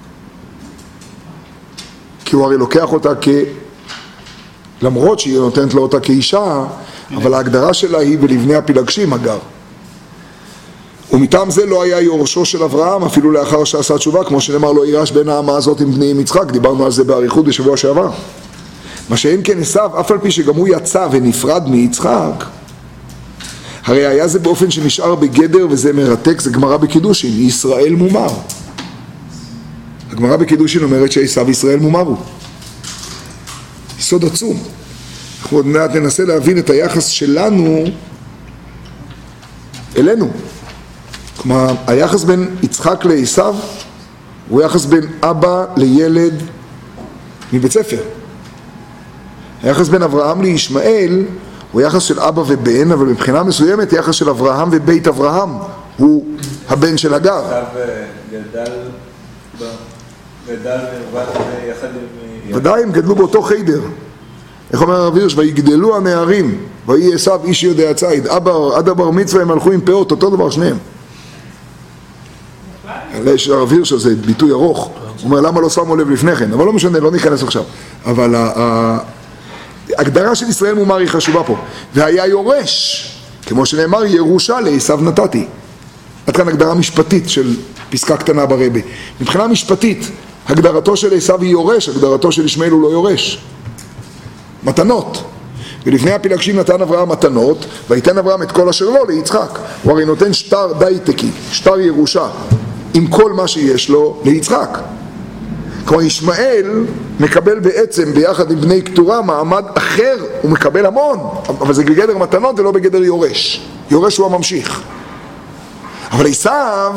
S1: כי הוא הרי לוקח אותה למרות שהיא נותנת לו אותה כאישה, אבל ההגדרה שלה היא בלבני הפילגשים הגר. ומטעם זה לא היה יורשו של אברהם, אפילו לאחר שעשה תשובה, כמו שנאמר לא יירש בין האמה הזאת עם בני עם יצחק, דיברנו על זה באריכות בשבוע שעבר. מה שאין כן עשיו, אף על פי שגם הוא יצא ונפרד מיצחק, הרי היה זה באופן שנשאר בגדר, וזה מרתק, זה גמרא בקידושין, ישראל מומר. הגמרא בקידושין אומרת שעשיו ישראל מומר הוא. יסוד עצום. אנחנו עוד מעט ננסה להבין את היחס שלנו אלינו. כלומר, היחס בין יצחק לעשיו הוא יחס בין אבא לילד מבית ספר. היחס בין אברהם לישמעאל הוא יחס של אבא ובן, אבל מבחינה מסוימת יחס של אברהם ובית אברהם הוא הבן של הגר.
S5: גדל יחד עם...
S1: ודאי הם גדלו באותו חיידר. איך אומר הרב הירש? ויגדלו הנערים, ויהי עשיו איש יודע ציד. עד הבר מצווה הם הלכו עם פאות, אותו דבר שניהם. יש הרב הירש הזה ביטוי ארוך, הוא אומר למה לא שמו לב לפני כן, אבל לא משנה, לא ניכנס עכשיו. אבל ההגדרה של ישראל מומר היא חשובה פה. והיה יורש, כמו שנאמר ירושה לעשיו נתתי. עד כאן הגדרה משפטית של פסקה קטנה ברבי. מבחינה משפטית, הגדרתו של עשיו היא יורש, הגדרתו של ישמעאל הוא לא יורש. מתנות. ולפני הפילגשים נתן אברהם מתנות, ויתן אברהם את כל אשר לו ליצחק. הוא הרי נותן שטר דייטקי, שטר ירושה. עם כל מה שיש לו ליצחק. כלומר ישמעאל מקבל בעצם ביחד עם בני קטורה מעמד אחר, הוא מקבל המון, אבל זה בגדר מתנות ולא בגדר יורש. יורש הוא הממשיך. אבל עשיו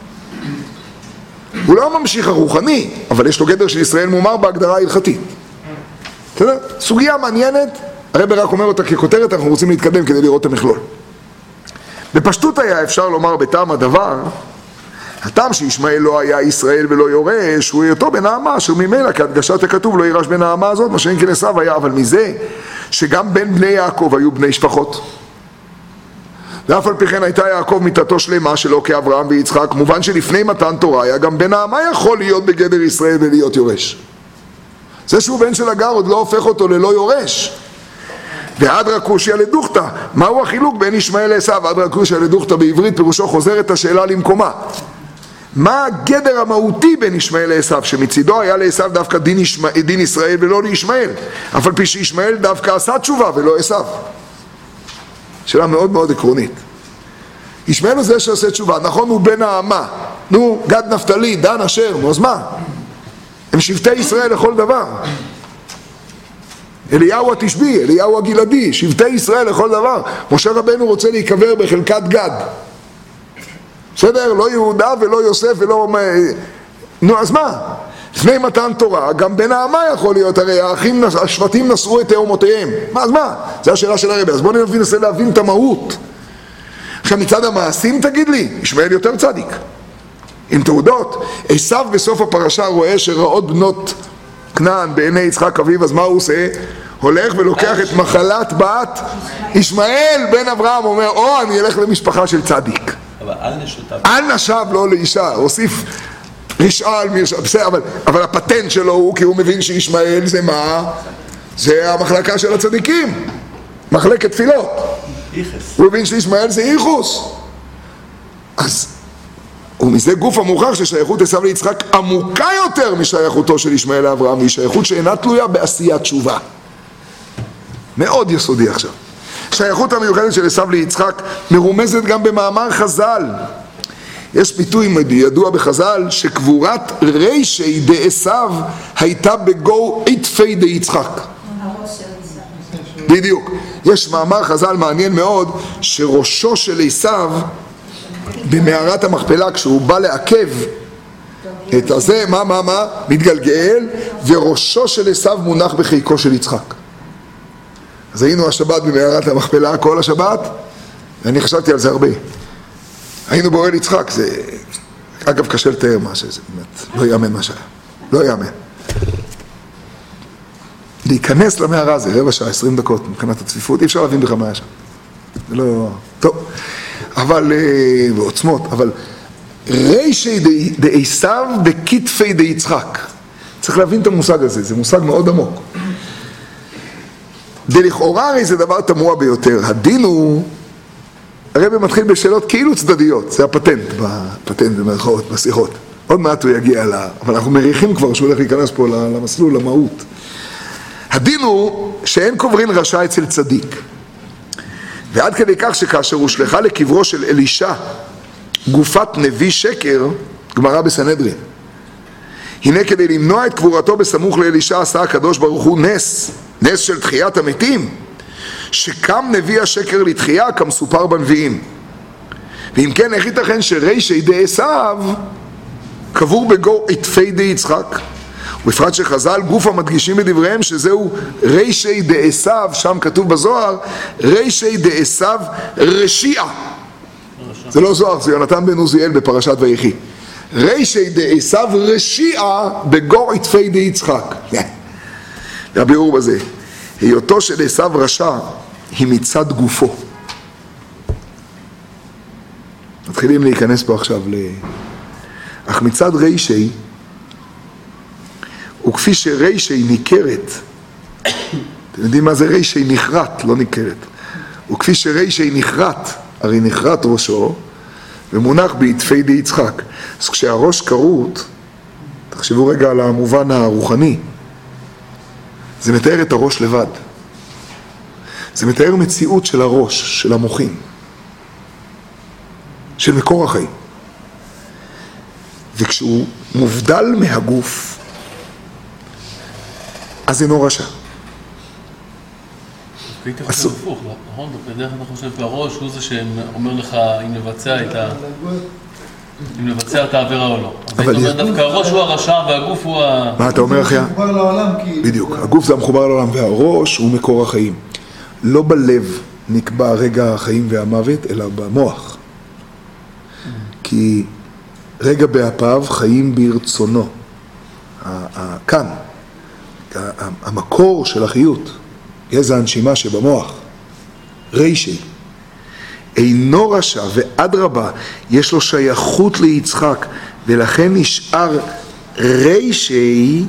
S1: הוא לא הממשיך הרוחני, אבל יש לו גדר של ישראל מומר בהגדרה ההלכתית. בסדר? סוגיה מעניינת, הרב רק אומר אותה ככותרת, אנחנו רוצים להתקדם כדי לראות את המכלול. בפשטות היה אפשר לומר בטעם הדבר, הטעם שישמעאל לא היה ישראל ולא יורש, הוא היותו בנעמה, שממילא כהדגשת הכתוב לא יירש בנעמה הזאת, מה שאין כן עשיו היה, אבל מזה שגם בין בני יעקב היו בני שפחות. ואף על פי כן הייתה יעקב מיתתו שלמה שלו כאברהם ויצחק, כמובן שלפני מתן תורה היה גם בנעמה יכול להיות בגדר ישראל ולהיות יורש. זה שהוא בן של הגר עוד לא הופך אותו ללא יורש. ועדרא קושיא לדוכתא, מהו החילוק בין ישמעאל לעשיו? עדרא קושיא לדוכתא בעברית פירושו חוזר את השאלה למקומה. מה הגדר המהותי בין ישמעאל לעשיו? שמצידו היה לעשיו דווקא דין ישראל ולא לישמעאל, אף על פי שישמעאל דווקא עשה תשובה ולא עשיו. שאלה מאוד מאוד עקרונית. ישמעאל הוא זה שעושה תשובה, נכון הוא בן העמה, נו גד נפתלי, דן אשר, נו אז מה? הם שבטי ישראל לכל דבר. אליהו התשבי, אליהו הגלעדי, שבטי ישראל לכל דבר. משה רבנו רוצה להיקבר בחלקת גד. בסדר? לא יהודה ולא יוסף ולא... נו אז מה? לפני מתן תורה, גם בן העמה יכול להיות, הרי האחים, השבטים נשאו את תאומותיהם. מה אז מה? זו השאלה של הרבי. אז בואו ננסה להבין את המהות. עכשיו מצד המעשים תגיד לי, ישמעאל יותר צדיק. עם תעודות. עשיו בסוף הפרשה רואה שרעות בנות כנען בעיני יצחק אביו, אז מה הוא עושה? הולך ולוקח את מחלת בת ישמעאל בן אברהם, אומר, או אני אלך למשפחה של צדיק.
S3: אבל על נשותיו.
S1: על נשב לא לאישה, הוסיף רשעה על מרשעה, בסדר, אבל הפטנט שלו הוא, כי הוא מבין שישמעאל זה מה? זה המחלקה של הצדיקים, מחלקת תפילות. הוא מבין שישמעאל זה ייחוס. אז ומזה גוף המוכח ששייכות עשיו ליצחק עמוקה יותר משייכותו של ישמעאל לאברהם, היא שייכות שאינה תלויה בעשיית תשובה. מאוד יסודי עכשיו. שייכות המיוחדת של עשיו ליצחק מרומזת גם במאמר חז"ל. יש ביטוי ידוע בחז"ל שקבורת רישי דעשיו הייתה בגו עטפי דיצחק. בדיוק. יש מאמר חז"ל מעניין מאוד שראשו של עשיו במערת המכפלה כשהוא בא לעכב את הזה, מה? מתגלגל, וראשו של עשיו מונח בחיקו של יצחק. אז היינו השבת במערת המכפלה כל השבת, ואני חשבתי על זה הרבה. היינו באוהל יצחק, זה אגב קשה לתאר מה שזה, באמת, לא יאמן מה שהיה, לא יאמן. להיכנס למערה זה רבע שעה, 20 דקות מבחינת הצפיפות, אי אפשר להבין בכלל מה היה שם. זה לא... טוב. אבל, בעוצמות, אבל רישי דעשיו בכתפי דיצחק. צריך להבין את המושג הזה, זה מושג מאוד עמוק. דלכאורה הרי זה דבר תמוה ביותר. הדין הוא, הרבי מתחיל בשאלות כאילו צדדיות, זה הפטנט במרכאות, בשיחות. עוד מעט הוא יגיע אבל אנחנו מריחים כבר שהוא הולך להיכנס פה למסלול, למהות. הדין הוא שאין קוברין רשע אצל צדיק. ועד כדי כך שכאשר הוא שלחה לקברו של אלישע גופת נביא שקר, גמרא בסנהדרין, הנה כדי למנוע את קבורתו בסמוך לאלישע עשה הקדוש ברוך הוא נס של תחיית המתים, שקם נביא השקר לתחייה כמסופר בנביאים. ואם כן, איך ייתכן שרישי דעשיו קבור בגו עטפי דיצחק? ובפרט שחז"ל גוף המדגישים בדבריהם שזהו רישי דעשיו, שם כתוב בזוהר רישי דעשיו רשיעה. זה לא זוהר, זה יונתן בן עוזיאל בפרשת ויחי. רישי דעשיו רשיעה בגו עטפי דיצחק. זה הביאור בזה. היותו של עשיו רשע היא מצד גופו. מתחילים להיכנס פה עכשיו אך מצד רישי, וכפי שרישי ניכרת, אתם יודעים מה זה רישי? נחרט, לא ניכרת. וכפי שרישי נחרט, הרי נחרט ראשו, ומונח בעטפי דיצחק. אז כשהראש כרות, תחשבו רגע על המובן הרוחני, זה מתאר את הראש לבד. זה מתאר מציאות של הראש, של המוחים, של מקור החיים. וכשהוא מובדל מהגוף, אז אינו רשע.
S6: הייתי חושב הפוך, נכון? בדרך כלל אתה חושב שהראש הוא זה שאומר לך אם לבצע את העבירה או לא. אז היית אומר דווקא הראש הוא הרשע והגוף הוא
S1: מה אתה אומר אחיה?
S7: מחובר לעולם כי...
S1: בדיוק, הגוף זה המחובר לעולם והראש הוא מקור החיים. לא בלב נקבע רגע החיים והמוות, אלא במוח. כי רגע באפיו חיים ברצונו. כאן, המקור של החיות, גזע הנשימה שבמוח, רישי, אינו רשע ואדרבה, יש לו שייכות ליצחק, ולכן נשאר רישי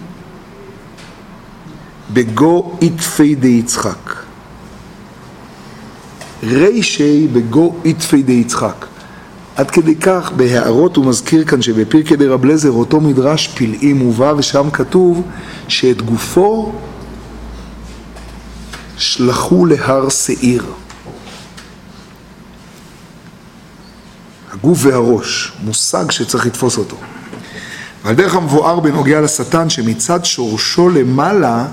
S1: בגו איתפי די יצחק. רישי בגו איתפי די יצחק. עד כדי כך בהערות הוא מזכיר כאן שבפרקי דרב לזר אותו מדרש פלאי מובא, ושם כתוב שאת גופו שלחו להר שעיר. הגוף והראש, מושג שצריך לתפוס אותו. ועל דרך המבואר בנוגע לשטן שמצד שורשו למעלה,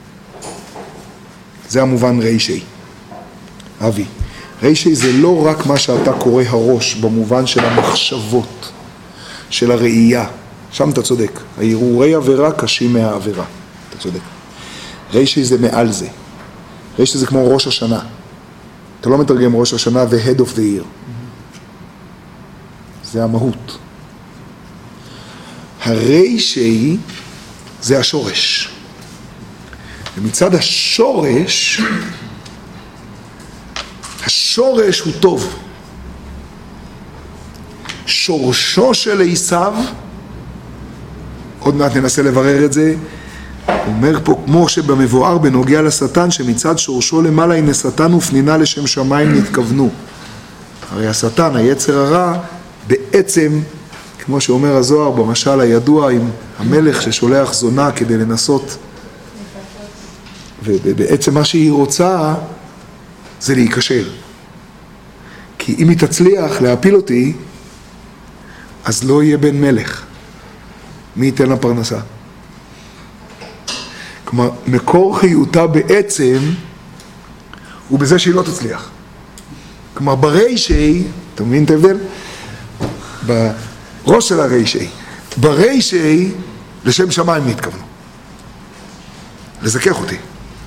S1: זה המובן רישי. אבי, רישי זה לא רק מה שאתה קורא הראש במובן של המחשבות, של הראייה. שם אתה צודק. ההרהורי עבירה קשים מהעבירה. אתה צודק. רישי זה מעל זה. רישי זה כמו ראש השנה. אתה לא מתרגם ראש השנה the head of the year. זה המהות. הרישי זה השורש. ומצד השורש, השורש הוא טוב. שורשו של עשיו, עוד מעט ננסה לברר את זה, אומר פה כמו שבמבואר בנוגע לשטן שמצד שורשו למעלה הנה שטן ופנינה לשם שמיים נתכוונו. הרי השטן, היצר הרע, בעצם, כמו שאומר הזוהר במשל הידוע עם המלך ששולח זונה כדי לנסות, ובעצם מה שהיא רוצה זה להיקשר. כי אם היא תצליח להפיל אותי, אז לא יהיה בן מלך. מי ייתן לה פרנסה? כלומר, מקור חיותה בעצם הוא בזה שהיא לא תצליח. כלומר, ברישי, אתה מבין את ההבדל? בראש של הרישי. ברישי, לשם שמיים נתכוונו. לזכך אותי.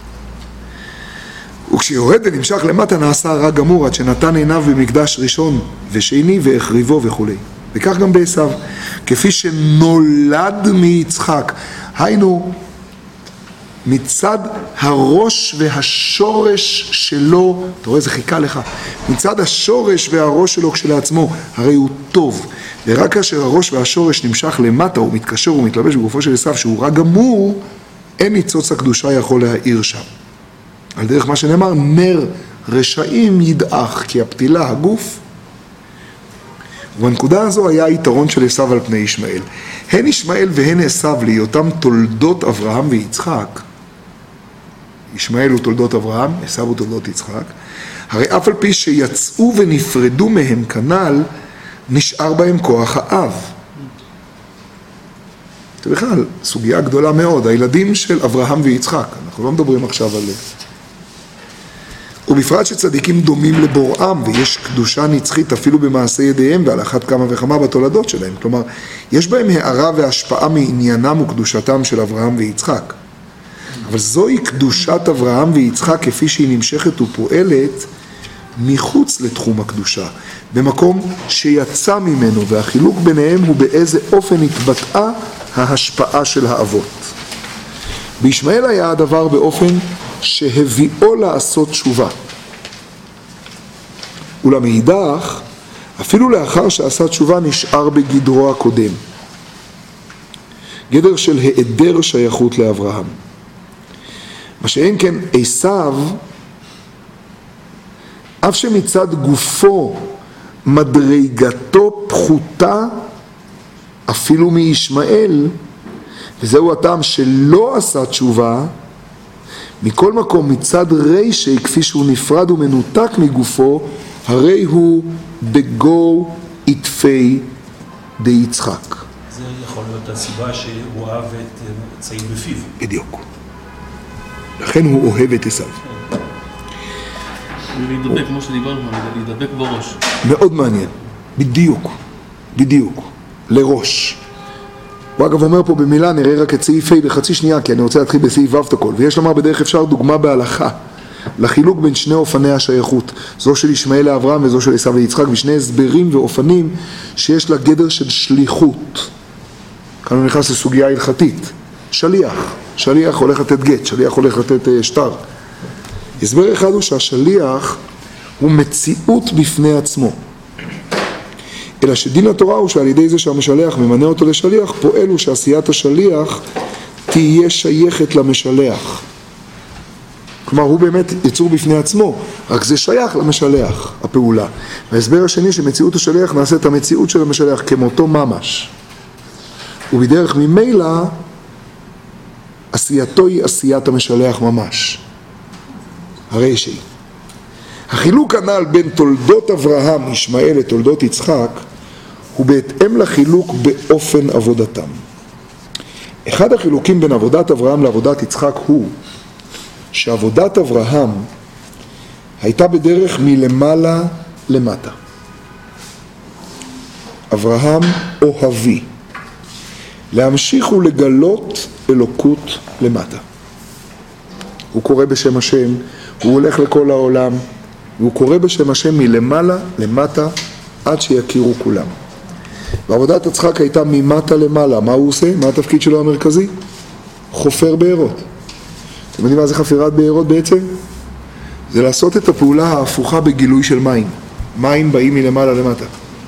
S1: וכשיורד ונמשך למטה נעשה רע גמור עד שנתן עיניו במקדש ראשון ושני והחריבו וכו'. וכך גם בעשיו, כפי שנולד מיצחק. היינו, מצד הראש והשורש שלו, אתה רואה זה חיכה לך, מצד השורש והראש שלו כשלעצמו, הרי הוא טוב. ורק כאשר הראש והשורש נמשך למטה, הוא מתקשר ומתלבש בגופו של עשיו, שהוא רע גמור, אין ניצוץ הקדושה יכול להאיר שם. על דרך מה שנאמר, נר רשעים ידעך, כי הפתילה הגוף. ובנקודה הזו היה היתרון של עשיו על פני ישמעאל. הן ישמעאל והן עשיו להיותם תולדות אברהם ויצחק. ישמעאל הוא תולדות אברהם, עשיו הוא תולדות יצחק. הרי אף על פי שיצאו ונפרדו מהם כנ"ל, נשאר בהם כוח האב. זה בכלל סוגיה גדולה מאוד. הילדים של אברהם ויצחק, אנחנו לא מדברים עכשיו על... ובפרט שצדיקים דומים לבוראם, ויש קדושה נצחית אפילו במעשה ידיהם, ועל אחת כמה וכמה בתולדות שלהם. כלומר, יש בהם הערה והשפעה מעניינם וקדושתם של אברהם ויצחק. אבל זוהי קדושת אברהם ויצחק כפי שהיא נמשכת ופועלת מחוץ לתחום הקדושה, במקום שיצא ממנו, והחילוק ביניהם הוא באיזה אופן התבטאה ההשפעה של האבות. בישמעאל היה הדבר באופן שהביאו לעשות תשובה. ולמאידך, אפילו לאחר שעשה תשובה נשאר בגדרו הקודם. גדר של היעדר שייכות לאברהם. מה שאין כן עשיו, אף שמצד גופו מדרגתו פחותה אפילו מישמעאל, וזהו הטעם שלא עשה תשובה, מכל מקום מצד רישי כפי שהוא נפרד ומנותק מגופו, הרי הוא בגו עטפי די יצחק.
S2: זה יכול להיות הסיבה שהוא אהב את צעיד בפיו.
S1: בדיוק. לכן הוא אוהב את עשיו.
S6: להידבק, כמו שדיברנו, להידבק בראש.
S1: מאוד מעניין. בדיוק. בדיוק. לראש. הוא אגב אומר פה במילה, נראה רק את סעיף ה' בחצי שנייה, כי אני רוצה להתחיל בסעיף ו' את הכל. ויש לומר בדרך אפשר דוגמה בהלכה, לחילוק בין שני אופני השייכות, זו של ישמעאל לאברהם וזו של עשיו ליצחק, ושני הסברים ואופנים שיש לה גדר של שליחות. כאן הוא נכנס לסוגיה הלכתית. שליח הולך לתת גט, שליח הולך לתת שטר. הסבר אחד הוא שהשליח הוא מציאות בפני עצמו. אלא שדין התורה הוא שעל ידי זה שהמשלח ממנה אותו לשליח, פועל הוא שעשיית השליח תהיה שייכת למשלח. כלומר, הוא באמת יצור בפני עצמו, רק זה שייך למשלח, הפעולה. וההסבר השני שמציאות השליח נעשה את המציאות של המשלח כמותו ממש. ובדרך ממילא, עשייתו היא עשיית המשלח ממש. הרי שהיא. החילוק הנ"ל בין תולדות אברהם, ישמעאל לתולדות יצחק, הוא בהתאם לחילוק באופן עבודתם. אחד החילוקים בין עבודת אברהם לעבודת יצחק הוא שעבודת אברהם הייתה בדרך מלמעלה למטה. אברהם אוהבי, להמשיך ולגלות אלוקות למטה. הוא קורא בשם השם, הוא הולך לכל העולם, והוא קורא בשם השם מלמעלה למטה עד שיכירו כולם. ועבודת יצחק הייתה ממטה למעלה. מה הוא עושה? מה התפקיד שלו המרכזי? חופר בארות. אתם יודעים מה זה חפירת בארות בעצם? זה לעשות את הפעולה ההפוכה בגילוי של מים. מים באים מלמעלה למטה.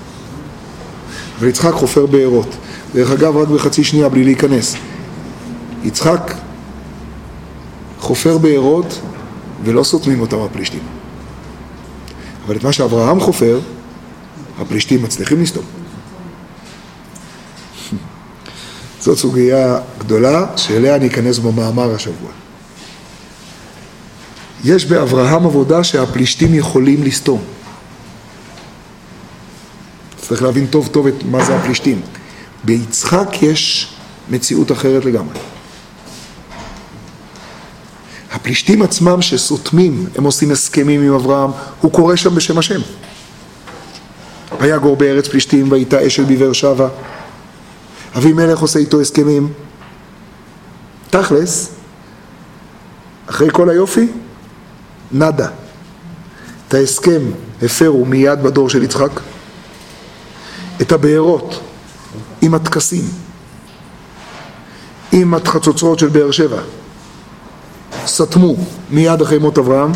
S1: ויצחק חופר בארות. דרך אגב, רק בחצי שנייה בלי להיכנס. יצחק חופר בארות ולא סותמים אותם הפלישתים. אבל את מה שאברהם חופר, הפלישתים מצליחים לסתום. זאת סוגיה גדולה שאליה אני אכנס במאמר השבוע. יש באברהם עבודה שהפלישתים יכולים לסתום. צריך להבין טוב טוב את מה זה הפלישתים. ביצחק יש מציאות אחרת לגמרי. הפלישתים עצמם שסותמים, הם עושים הסכמים עם אברהם, הוא קורא שם בשם השם. ויגור בארץ פלישתים והייתה אשל בבאר שבע. אבימלך עושה איתו הסכמים. תכלס, אחרי כל היופי, נדה. את ההסכם הפרו מיד בדור של יצחק. את הבארות עם התקסים, עם החצוצרות של באר שבע. סתמו מיד אחרי מות אברהם.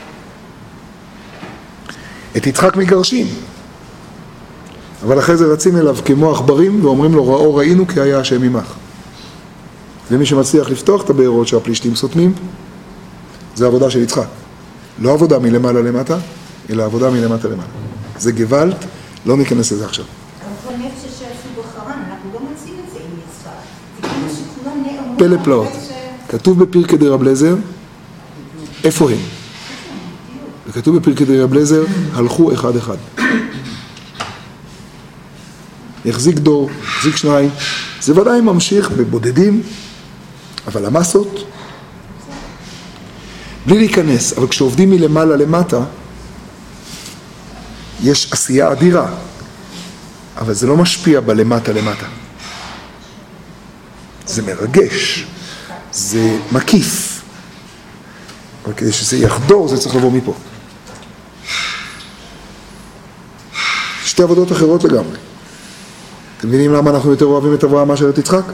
S1: את יצחק מגרשים, אבל אחרי זה רצים אליו כמו עכברים ואומרים לו ראו ראינו כי היה השם עמך. ומי שמצליח לפתוח את הבארות שהפלישתים סותמים, זה עבודה של יצחק. לא עבודה מלמעלה למטה, אלא עבודה מלמטה למעלה. זה גוואלד, לא ניכנס לזה עכשיו.
S7: אבל כל נפש שעשו בחרן, אנחנו לא מוצאים את זה עם יצחק. זה כאילו שכולם נאמרו...
S1: פלא פלאות. כתוב בפרקי דרב אליעזר, איפה הם? וכתוב בפרקי דרב אליעזר, הלכו אחד אחד. החזיק דור, החזיק שניים, זה ודאי ממשיך בבודדים, אבל המסות, בלי להיכנס, אבל כשעובדים מלמעלה למטה, יש עשייה אדירה, אבל זה לא משפיע בלמטה למטה. זה מרגש, זה מקיף, אבל כדי שזה יחדור, זה צריך לבוא מפה. שתי עבודות אחרות לגמרי. אתם מבינים למה אנחנו יותר אוהבים את אברהם מאשר את יצחק?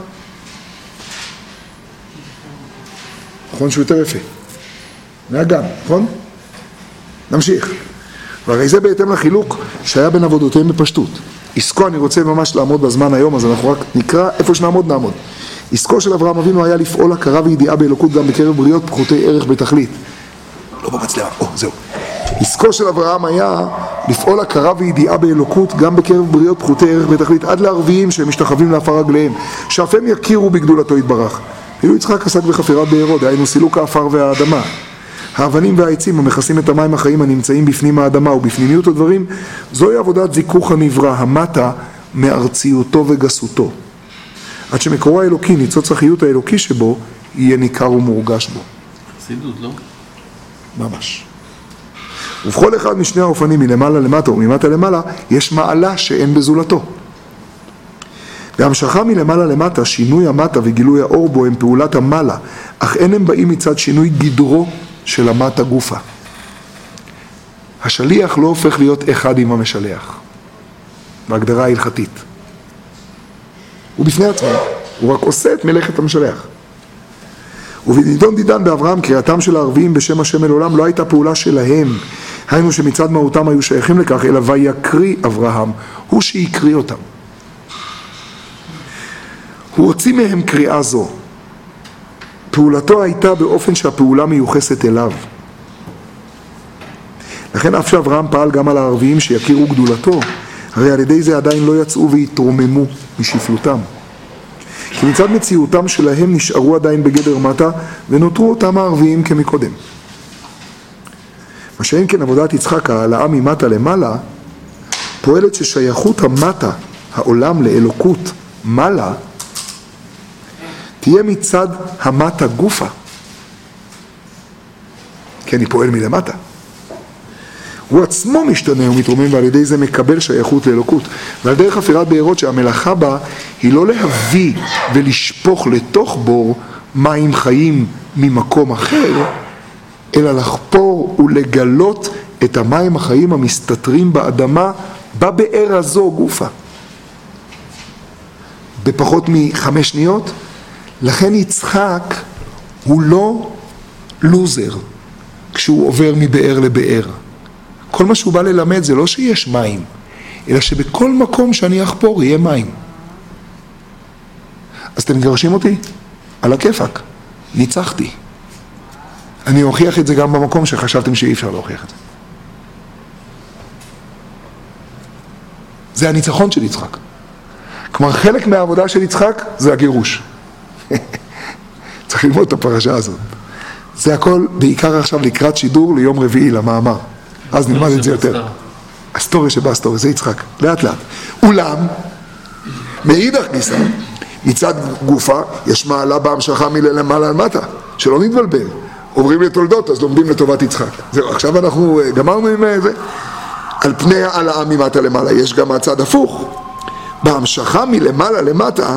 S1: נכון שהוא יותר יפה. מהגן, נכון? נמשיך. והרי זה בהתאם לחילוק שהיה בין עבודותיהם בפשטות. עסקו, אני רוצה ממש לעמוד בזמן היום, אז אנחנו רק נקרא איפה שנעמוד נעמוד. עסקו של אברהם אבינו היה לפעול הכרה וידיעה באלוקות גם בקרב בריות פחותי ערך בתכלית. לא במצלמה, זהו. עסקו של אברהם היה לפעול הכרה וידיעה באלוקות גם בקרב בריות פחותי ערך בתכלית עד לערביים שהם משתחווים לעפר רגליהם, שאף הם יכירו בגדולתו יתברך. ואילו יצחק עסק בחפירת בארות, דהיינו סילוק האפר והאדמה. האבנים והעצים המכסים את המים החיים הנמצאים בפנים האדמה ובפנימיות הדברים, זוהי עבודת זיכוך הנברא, המטה מארציותו וגסותו. עד שמקורו האלוקי, ניצוץ החיות האלוקי שבו, יהיה ניכר ומורגש בו.
S6: חסידות, לא?
S1: ממש. ובכל אחד משני האופנים, מלמעלה למטה וממטה למעלה, יש מעלה שאין בזולתו. בהמשכה מלמעלה למטה, שינוי המטה וגילוי האור בו הם פעולת המעלה, אך אין הם באים מצד שינוי גדרו של המטה גופה. השליח לא הופך להיות אחד עם המשלח, בהגדרה ההלכתית. הוא בפני עצמו, הוא רק עושה את מלאכת המשלח. ובנידון דידן באברהם, קריאתם של הערביים בשם השם אל עולם, לא הייתה פעולה שלהם, היינו שמצד מהותם היו שייכים לכך, אלא ויקריא אברהם, הוא שיקריא אותם. הוא הוציא מהם קריאה זו. פעולתו הייתה באופן שהפעולה מיוחסת אליו. לכן אף שאברהם פעל גם על הערביים שיכירו גדולתו, הרי על ידי זה עדיין לא יצאו והתרוממו משפלותם. כי מצד מציאותם שלהם נשארו עדיין בגדר מטה ונותרו אותם הערביים כמקודם. מה שאין כן עבודת יצחק, העלאה ממטה למעלה, פועלת ששייכות המטה, העולם לאלוקות, מעלה, תהיה מצד המטה גופה. כן, היא פועל מלמטה. הוא עצמו משתנה ומתרומם ועל ידי זה מקבל שייכות לאלוקות. ועל דרך חפירת בארות שהמלאכה בה היא לא להביא ולשפוך לתוך בור מים חיים ממקום אחר, אלא לחפור ולגלות את המים החיים המסתתרים באדמה בבאר הזו גופה. בפחות מ5 שניות, לכן יצחק הוא לא לוזר כשהוא עובר מבאר לבאר. כל מה שהוא בא ללמד זה לא שיש מים, אלא שבכל מקום שאני אחפור יהיה מים. אז אתם מגרשים אותי? על הכיפק. ניצחתי. אני אוכיח את זה גם במקום שחשבתם שאי אפשר להוכיח את זה. זה הניצחון של יצחק. כלומר, חלק מהעבודה של יצחק זה הגירוש. צריך ללמוד את הפרשה הזאת. זה הכל בעיקר עכשיו לקראת שידור ליום רביעי למאמר. אז נלמד את זה יותר. הסטוריה שבהסטוריה, זה יצחק, לאט לאט. אולם, מאידך גיסא, מצד גופה, יש מעלה בהמשכה מלמעלה למטה, שלא נתבלבל. עוברים לתולדות, אז לומדים לטובת יצחק. זהו, עכשיו אנחנו גמרנו עם זה. על פני העלאה ממטה למעלה, יש גם הצד הפוך. בהמשכה מלמעלה למטה,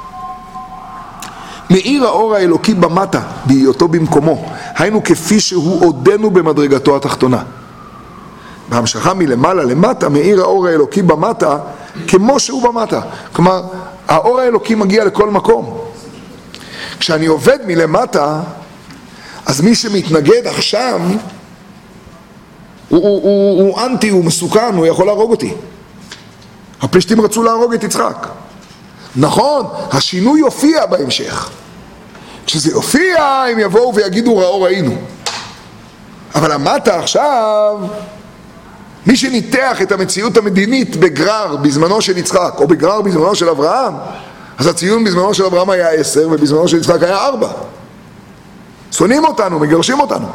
S1: מאיר האור האלוקי במטה, בהיותו במקומו. היינו כפי שהוא עודנו במדרגתו התחתונה. בהמשכה מלמעלה למטה, מאיר האור האלוקי במטה, כמו שהוא במטה. כלומר, האור האלוקי מגיע לכל מקום. כשאני עובד מלמטה, אז מי שמתנגד עכשיו, הוא אנטי, הוא מסוכן, הוא יכול להרוג אותי. הפלישתים רצו להרוג את יצחק. נכון, השינוי יופיע בהמשך. כשזה יופיע, הם יבואו ויגידו ראו ראינו. אבל המטה עכשיו, מי שניתח את המציאות המדינית בגרר בזמנו של יצחק, או בגרר בזמנו של אברהם, אז הציון בזמנו של אברהם היה 10, ובזמנו של יצחק היה 4. שונאים אותנו, מגרשים אותנו.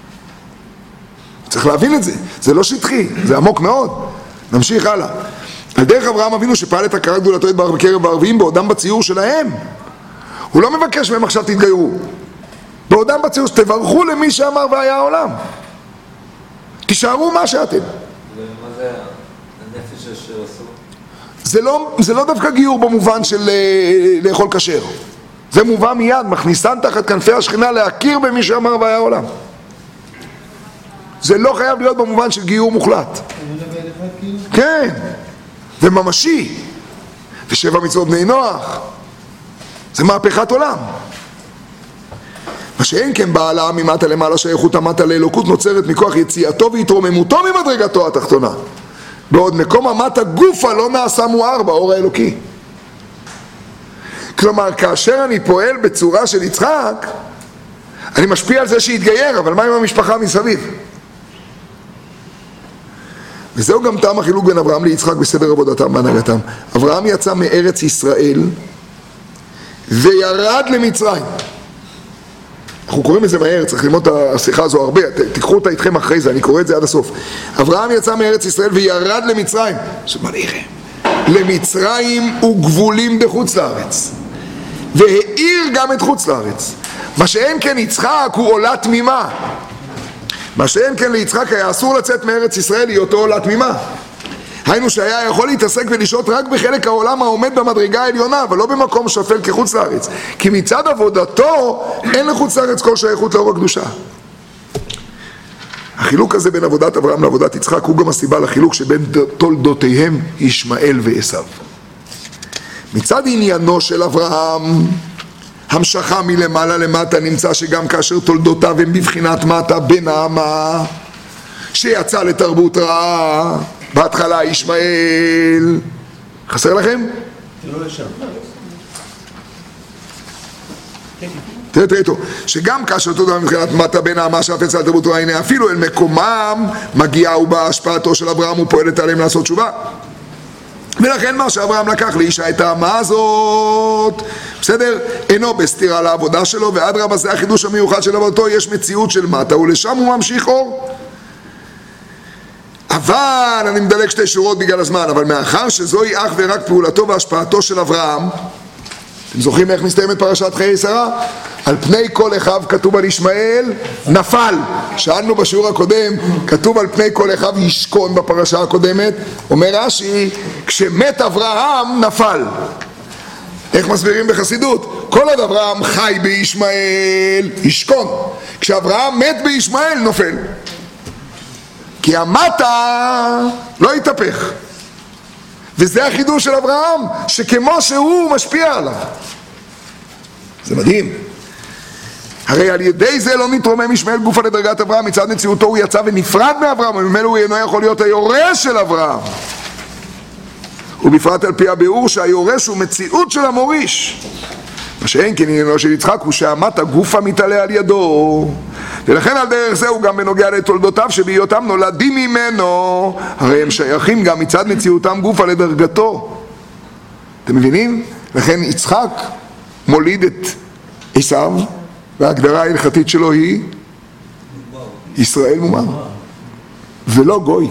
S1: צריך להבין את זה. זה לא שטחי, זה עמוק מאוד. נמשיך הלאה. על דרך אברהם אבינו שפעל את הכרת גדולתו בקרב הערביים בעודם בציור שלהם. הוא לא מבקש מהם עכשיו תתגיירו. בעודם בציור שתברכו למי שאמר והיה העולם. תישארו מה שאתם.
S5: מה זה הנפש אשר עשו?
S1: זה לא דווקא גיור במובן של לאכול כשר. זה מובא מיד, מכניסן תחת כנפי השכינה להכיר במי שאמר והיה העולם. זה לא חייב להיות במובן של גיור מוחלט. כן, זה ממשי. ו7 מצוות בני נוח. זה מהפכת עולם. מה שאין כן בעלה ממטה למעלה שייכות המטה לאלוקות נוצרת מכוח יציאתו והתרוממותו ממדרגתו התחתונה. בעוד מקום המטה גופה לא נעשה מואר באור האלוקי. כלומר, כאשר אני פועל בצורה של יצחק, אני משפיע על זה שיתגייר, אבל מה עם המשפחה מסביב? וזהו גם טעם החילוק בין אברהם ליצחק בסדר עבודתם בהנהגתם. אברהם יצא מארץ ישראל וירד למצרים. אנחנו קוראים את זה מהר, צריך ללמוד את השיחה הזו הרבה, תיקחו אותה איתכם אחרי זה, אני קורא את זה עד הסוף. אברהם יצא מארץ ישראל וירד למצרים. זאת אומרת, למצרים וגבולים בחוץ לארץ. והאיר גם את חוץ לארץ. מה שאין כן יצחק הוא עולה תמימה. מה שאין כן ליצחק היה אסור לצאת מארץ ישראל היותו עולה תמימה. היינו שהיה יכול להתעסק ולשעות רק בחלק העולם העומד במדרגה העליונה, אבל לא במקום שפל כחוץ לארץ. כי מצד עבודתו אין לחוץ לארץ כל שייכות לאור הקדושה. החילוק הזה בין עבודת אברהם לעבודת יצחק הוא גם הסיבה לחילוק שבין תולדותיהם ישמעאל ועשיו. מצד עניינו של אברהם, המשכה מלמעלה למטה, נמצא שגם כאשר תולדותיו הם בבחינת מטה בן האמה, שיצא לתרבות רעה, בהתחלה ישמעאל. חסר לכם? תראה איתו, שגם כאשר תולדותיו מבחינת מטה בן האמה שאף יצא לתרבות רעה, הנה אפילו אל מקומם מגיעה ובה השפעתו של אברהם ופועלת עליהם לעשות תשובה. ולכן מה שאברהם לקח לאישה את האמה הזאת, בסדר? אינו בסתירה לעבודה שלו, ואדרבה זה החידוש המיוחד של עבודתו, יש מציאות של מטה ולשם הוא ממשיך אור. אבל, אני מדלג שתי שורות בגלל הזמן, אבל מאחר שזוהי אך ורק פעולתו והשפעתו של אברהם, אתם זוכרים איך מסתיימת פרשת חיי שרה? על פני כל אחיו כתוב על ישמעאל נפל. שאלנו בשיעור הקודם, כתוב על פני כל אחיו ישכון בפרשה הקודמת. אומר רש"י, כשמת אברהם נפל. איך מסבירים בחסידות? כל עוד אברהם חי בישמעאל ישכון, כשאברהם מת בישמעאל נופל. כי המטה לא יתהפך. וזה החידוש של אברהם, שכמו שהוא משפיע עליו. זה מדהים. הרי על ידי זה לא נתרומם ישמעאל גופה לדרגת אברהם, מצד מציאותו הוא יצא ונפרד מאברהם, וממילא הוא אינו יכול להיות היורש של אברהם. ובפרט על פי הביאור שהיורש הוא מציאות של המוריש. מה שאין כן עניינו של יצחק הוא שהמטה גופה מתעלה על ידו, ולכן על דרך זה הוא גם בנוגע לתולדותיו שבהיותם נולדים ממנו, הרי הם שייכים גם מצד מציאותם גופה לדרגתו. אתם מבינים? לכן יצחק מוליד את עשיו, וההגדרה ההלכתית שלו היא ישראל מומר ולא גוי.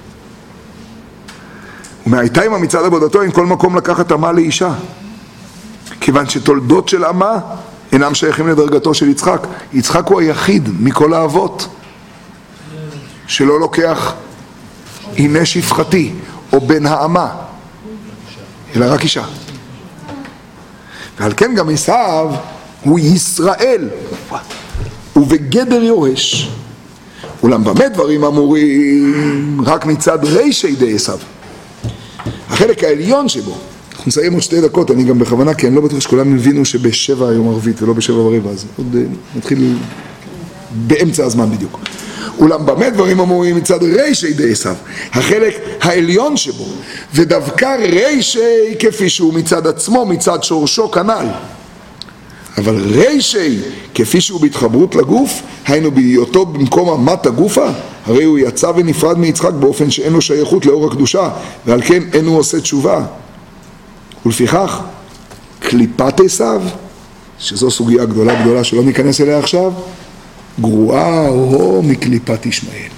S1: ומהייתה עם מצד עבודתו אין כל מקום לקחת אמה לאישה, כיוון שתולדות של אמה אינם שייכים לדרגתו של יצחק. יצחק הוא היחיד מכל האבות שלא לוקח הנה שפחתי או בן האמה, אלא רק אישה. ועל כן גם עשיו הוא ישראל ובגדר יורש. אולם במה דברים אמורים? רק מצד רישי די עשיו, החלק העליון שבו. אנחנו נסיים עוד 2 דקות, אני גם בכוונה, כי אני לא בטוח שכולם הבינו שב7 היום ערבית ולא ב7:15, אז עוד נתחיל באמצע הזמן בדיוק. אולם במה דברים אמורים? מצד רישי די עשיו, החלק העליון שבו, ודווקא רישי כפי שהוא מצד עצמו, מצד שורשו כנ"ל. אבל רישי כפי שהוא בהתחברות לגוף, היינו בהיותו במקום המטה גופה, הרי הוא יצא ונפרד מיצחק באופן שאין לו שייכות לאור הקדושה, ועל כן אין הוא עושה תשובה. ולפיכך קליפת עשיו, שזו סוגיה גדולה שלא ניכנס אליה עכשיו, גרועה או מקליפת ישמעאל.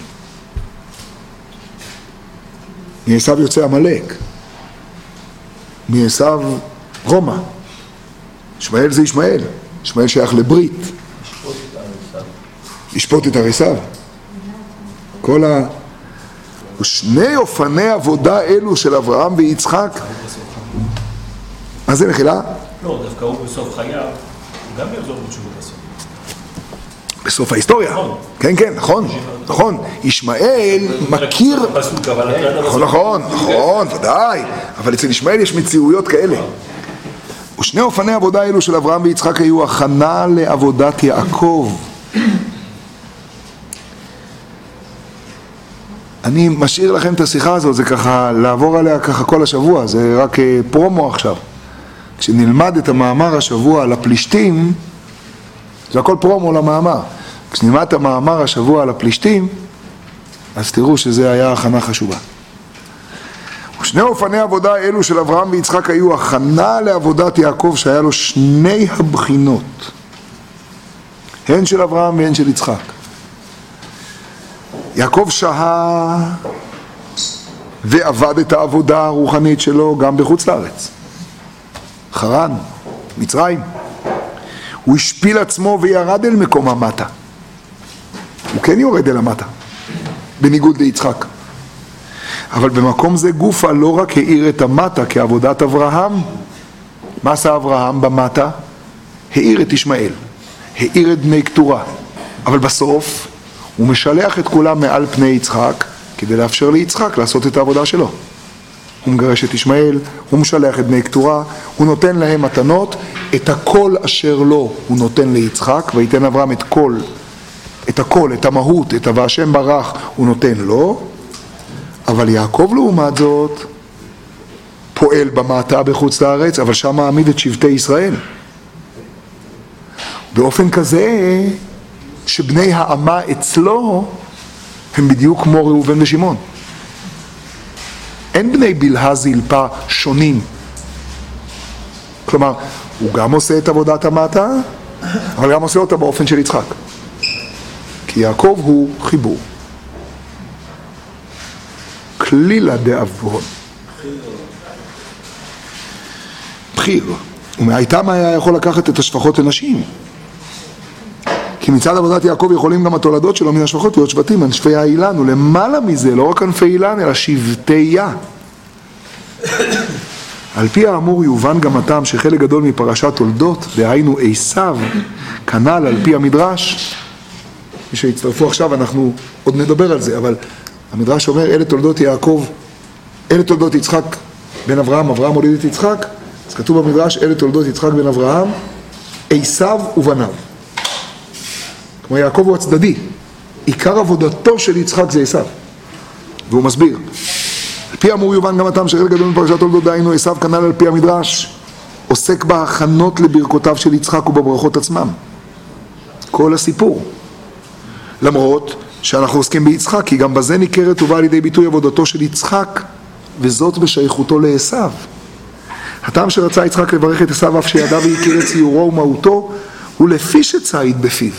S1: מעשיו יוצא עמלק, מעשיו רומא. ישמעאל זה ישמעאל, ישמעאל שייך לברית, ישפוט את עשיו. כל ושני אופני עבודה אלו של אברהם ויצחק. מה זה מחילה?
S2: לא, דווקא הוא בסוף חייו, הוא גם יחזור בתשובה בסוף.
S1: בסוף ההיסטוריה. כן, נכון. ישמעאל מכיר... נכון, ודאי. אבל אצל ישמעאל יש מציאויות כאלה. ושני אופני עבודה אלו של אברהם ויצחק היו הכנה לעבודת יעקב. אני משאיר לכם את השיחה הזאת, זה ככה, לעבור עליה ככה כל השבוע, זה רק פרומו עכשיו. כשנלמד את המאמר השבוע על הפלישתים, זה הכל פרומו למאמר. כשנלמד את המאמר השבוע על הפלישתים, אז תראו שזה היה הכנה חשובה. ושני אופני עבודה אלו של אברהם ויצחק היו הכנה לעבודת יעקב, שהיה לו 2 הבחינות, הן של אברהם והן של יצחק. יעקב שהה ועבד את העבודה הרוחנית שלו גם בחוץ לארץ, חרן, מצרים. הוא השפיל עצמו וירד אל מקום המטה. הוא כן יורד אל המטה, בניגוד ליצחק. אבל במקום זה גופה לא רק העיר את המטה כעבודת אברהם. מה עשה אברהם במטה? העיר את ישמעאל, העיר את בני קטורה. אבל בסוף הוא משלח את כולם מעל פני יצחק, כדי לאפשר ליצחק לעשות את העבודה שלו. הוא מגרש את ישמעאל, הוא משלח את בני קטורה, הוא נותן להם מתנות, את הכל אשר לו הוא נותן ליצחק, ויתן אברהם את הכל, את המהות, את והשם ברך הוא נותן לו. אבל יעקב לעומת זאת פועל במטה בחוץ לארץ, אבל שם מעמיד את שבטי ישראל באופן כזה שבני האמה אצלו הם בדיוק כמו ראובן ושמעון. אין בני בלהה זלפה שונים. כלומר, הוא גם עושה את עבודת המטה, אבל גם עושה אותה באופן של יצחק. כי יעקב הוא חיבור. כלילה דאבון. בחיר. ומאיתם היה יכול לקחת את השפחות לנשים. כי מצד עבודת יעקב יכולים גם התולדות שלו מן השפחות להיות שבטים, ענפי האילן, ולמעלה מזה, לא רק ענפי אילן, אלא שבטיה. על פי האמור יובן גם הטעם שחלק גדול מפרשת תולדות, דהיינו עשיו, כנ"ל על פי המדרש. מי שהצטרפו עכשיו, אנחנו עוד נדבר על זה, אבל המדרש אומר, אלה תולדות יעקב, אלה תולדות יצחק בן אברהם, אברהם הוליד את יצחק, אז כתוב במדרש, אלה תולדות יצחק בן אברהם, עשיו ובניו. כמו יעקב הוא הצדדי, עיקר עבודתו של יצחק זה עשיו. והוא מסביר, על פי אמור יובן גם הטעם שחלק גדול מפרשת תולדות דהיינו עשיו כנ"ל על פי המדרש, עוסק בהכנות לברכותיו של יצחק ובברכות עצמם. כל הסיפור. למרות שאנחנו עוסקים ביצחק, כי גם בזה ניכרת ובאה לידי ביטוי עבודתו של יצחק, וזאת בשייכותו לעשיו. הטעם שרצה יצחק לברך את עשיו אף שידע והכיר את ציורו ומהותו, הוא לפי שציד בפיו.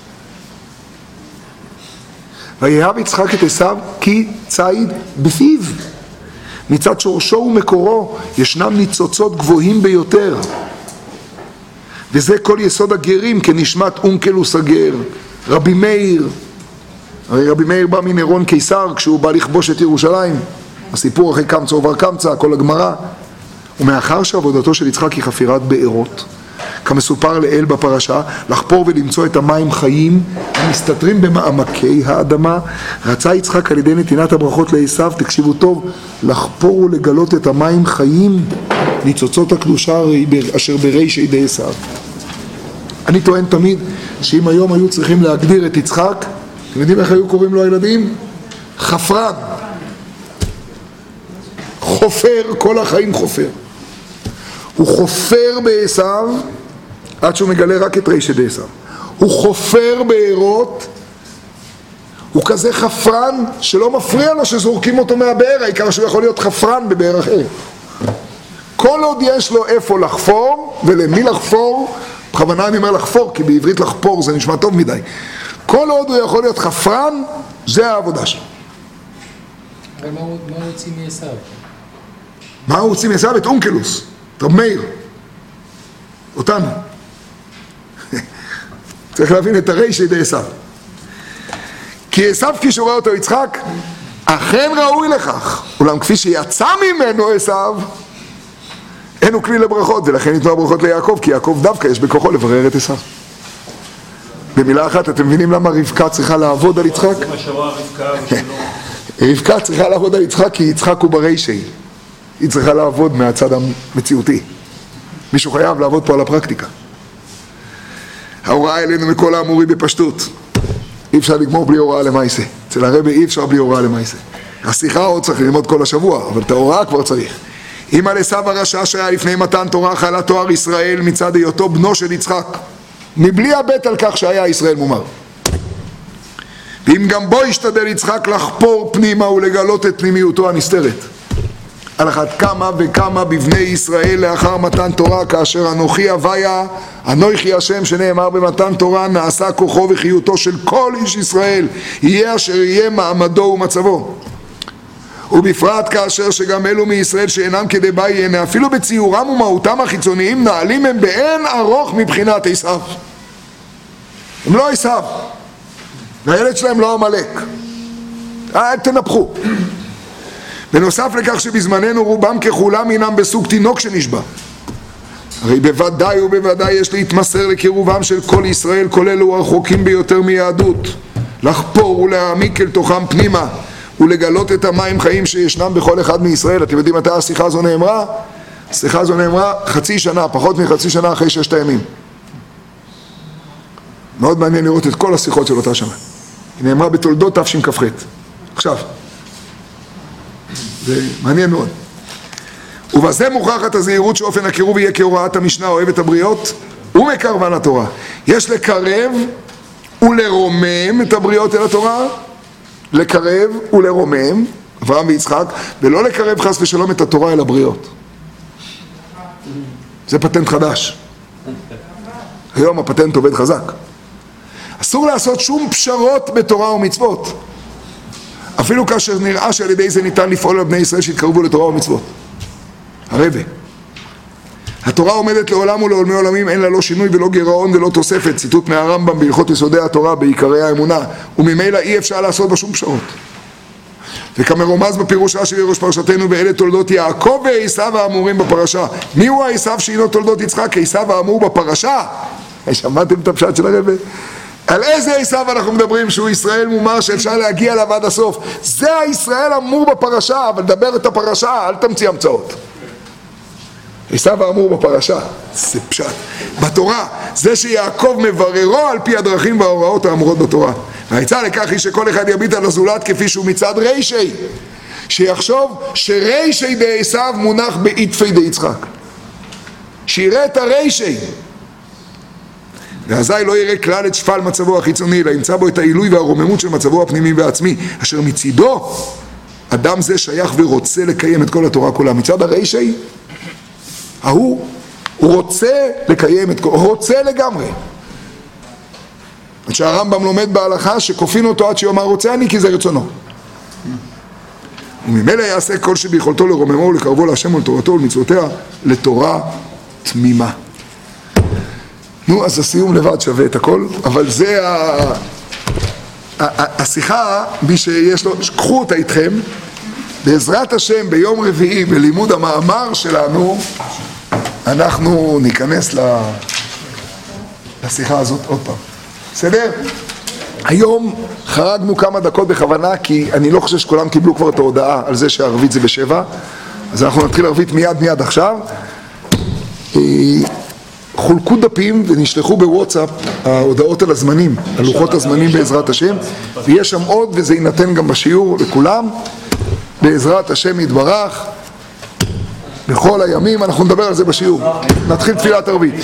S1: ויאהב יצחק את עשיו כי ציד בפיו. מצד שורשו ומקורו ישנם ניצוצות גבוהים ביותר. וזה כל יסוד הגרים כנשמת אונקלוס הגר, רבי מאיר. הרי רבי מאיר בא מנירון קיסר כשהוא בא לכבוש את ירושלים. הסיפור אחרי קמצא ובר קמצא, כל הגמרא. ומאחר שעבודתו של יצחק היא חפירת בארות, כמסופר לאל בפרשה, לחפור ולמצוא את המים חיים המסתתרים במעמקי האדמה, רצה יצחק על ידי נתינת הברכות לעשיו, תקשיבו טוב, לחפור ולגלות את המים חיים, ניצוצות הקדושה אשר בריש ידי עשיו. אני טוען תמיד שאם היום היו צריכים להגדיר את יצחק, אתם יודעים איך היו קוראים לו הילדים? חפרן. חופר, כל החיים חופר. הוא חופר בעשיו עד שהוא מגלה רק את ריש ידי עשיו. הוא חופר בארות, הוא כזה חפרן שלא מפריע לו שזורקים אותו מהבאר, העיקר שהוא יכול להיות חפרן בבאר אחר. כל עוד יש לו איפה לחפור ולמי לחפור, בכוונה אני אומר לחפור כי בעברית לחפור זה נשמע טוב מדי, כל עוד הוא יכול להיות חפרן, זה העבודה שלו.
S4: אבל מה הוא הוציא מעשיו?
S1: מה הוא הוציא מעשיו? את אונקלוס, את רב מאיר, אותנו. צריך להבין את הריש ידי עשיו. כי עשיו כפי שרואה אותו יצחק, אכן ראוי לכך. אולם כפי שיצא ממנו עשיו, אין הוא כלי לברכות, ולכן ניתנו הברכות ליעקב, כי יעקב דווקא יש בכוחו לברר את עשיו. במילה אחת, אתם מבינים למה רבקה צריכה לעבוד על יצחק?
S2: זה מה שרואה רבקה ושלום.
S1: רבקה צריכה לעבוד על יצחק, כי יצחק הוא ברישי. היא צריכה לעבוד מהצד המציאותי. מישהו חייב לעבוד פה על הפרקטיקה. ההוראה אלינו מכל האמורי בפשטות. אי אפשר לגמור בלי הוראה למעשה. אצל הרבי אי אפשר בלי הוראה למעשה. השיחה עוד צריך ללמוד כל השבוע, אבל את ההוראה כבר צריך. אם על עשיו הרשע שהיה לפני מתן תורה חלה תואר ישראל מצד היותו בנו של יצחק, מבלי הבט על כך שהיה ישראל מומר. ואם גם בו השתדל יצחק לחפור פנימה ולגלות את פנימיותו הנסתרת. על אחת כמה וכמה בבני ישראל לאחר מתן תורה, כאשר אנוכי הוויה, אנוכי השם שנאמר במתן תורה, נעשה כוחו וחיותו של כל איש ישראל, יהיה אשר יהיה מעמדו ומצבו. ובפרט כאשר שגם אלו מישראל שאינם כדי באי, אפילו בציורם ומהותם החיצוניים, נעלים הם באין ארוך מבחינת עשיו. הם לא עשיו, והילד שלהם לא עמלק. תנפחו. בנוסף לכך שבזמננו רובם ככולם הינם בסוג תינוק שנשבע. הרי בוודאי ובוודאי יש להתמסר לקירובם של כל ישראל, כל אלו הרחוקים ביותר מיהדות, לחפור ולהעמיק אל תוכם פנימה ולגלות את המים חיים שישנם בכל אחד מישראל. אתם יודעים מתי השיחה הזו נאמרה? השיחה הזו נאמרה חצי שנה, פחות מחצי שנה אחרי 6 הימים. מאוד מעניין לראות את כל השיחות של אותה שנה. היא נאמרה בתולדות תשכ"ח. עכשיו, זה מעניין מאוד. ובזה מוכחת הזהירות שאופן הקירוב יהיה כהוראת המשנה אוהבת הבריות ומקרבן התורה. יש לקרב ולרומם את הבריות אל התורה, לקרב ולרומם, אברהם ויצחק, ולא לקרב חס ושלום את התורה אל הבריות. זה פטנט חדש. היום הפטנט עובד חזק. אסור לעשות שום פשרות בתורה ומצוות, אפילו כאשר נראה שעל ידי זה ניתן לפעול על בני ישראל שהתקרבו לתורה ומצוות. הרבה. התורה עומדת לעולם ולעולמי עולמים, אין לה לא שינוי ולא גירעון ולא תוספת. ציטוט מהרמב"ם בהלכות יסודי התורה בעיקרי האמונה, וממילא אי אפשר לעשות בה שום פשרות. וכמרומז בפירוש רש"י בראש פרשתנו, ואלה תולדות יעקב ועשיו האמורים בפרשה. מי הוא עשיו שהינו תולדות יצחק? עשיו האמור בפרשה. שמעתם את הפשט של הרב? על איזה עשיו אנחנו מדברים? שהוא ישראל מומר שאפשר להגיע אליו עד הסוף. זה הישראל אמור בפרשה, אבל דבר את הפרשה, אל תמציא המצאות. עשיו האמור בפרשה, זה פשט. בתורה, זה שיעקב מבררו על פי הדרכים וההוראות האמורות בתורה. והעצה לכך היא שכל אחד יביט על הזולת כפי שהוא מצד רישי, שיחשוב שרישי דעשיו מונח באיתפי דיצחק, שיראה את הרישי, ואזי לא יראה כלל את שפל מצבו החיצוני, אלא ימצא בו את העילוי והרוממות של מצבו הפנימי והעצמי, אשר מצידו אדם זה שייך ורוצה לקיים את כל התורה כולה. מצד הרישי הוא רוצה לקיים את כל, רוצה לגמרי. שהרמב"ם לומד בהלכה שכופין אותו עד שיאמר רוצה אני, כי זה רצונו. וממילא יעשה כל שביכולתו לרוממו ולקרבו להשם ולתורתו ולמצוותיה לתורה תמימה. נו, אז הסיום לבד שווה את הכל, אבל זה השיחה, מי שיש לו, קחו אותה איתכם, בעזרת השם ביום רביעי בלימוד המאמר שלנו, אנחנו ניכנס לשיחה הזאת עוד פעם. בסדר? היום חרגנו כמה דקות בכוונה, כי אני לא חושב שכולם קיבלו כבר את ההודעה על זה שהערבית זה ב7, אז אנחנו נתחיל ערבית מיד עכשיו. חולקו דפים ונשלחו בוואטסאפ ההודעות על הזמנים, על לוחות הזמנים בעזרת השם, ויש שם עוד, וזה יינתן גם בשיעור לכולם, בעזרת השם יתברך, בכל הימים. אנחנו נדבר על זה בשיעור. נתחיל תפילת ערבית.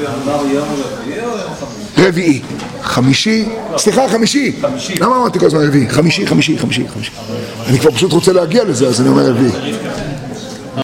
S1: רביעי, חמישי, סליחה, חמישי. למה אמרתי כל הזמן רביעי? חמישי. אני כבר פשוט רוצה להגיע לזה, אז אני אומר רביעי.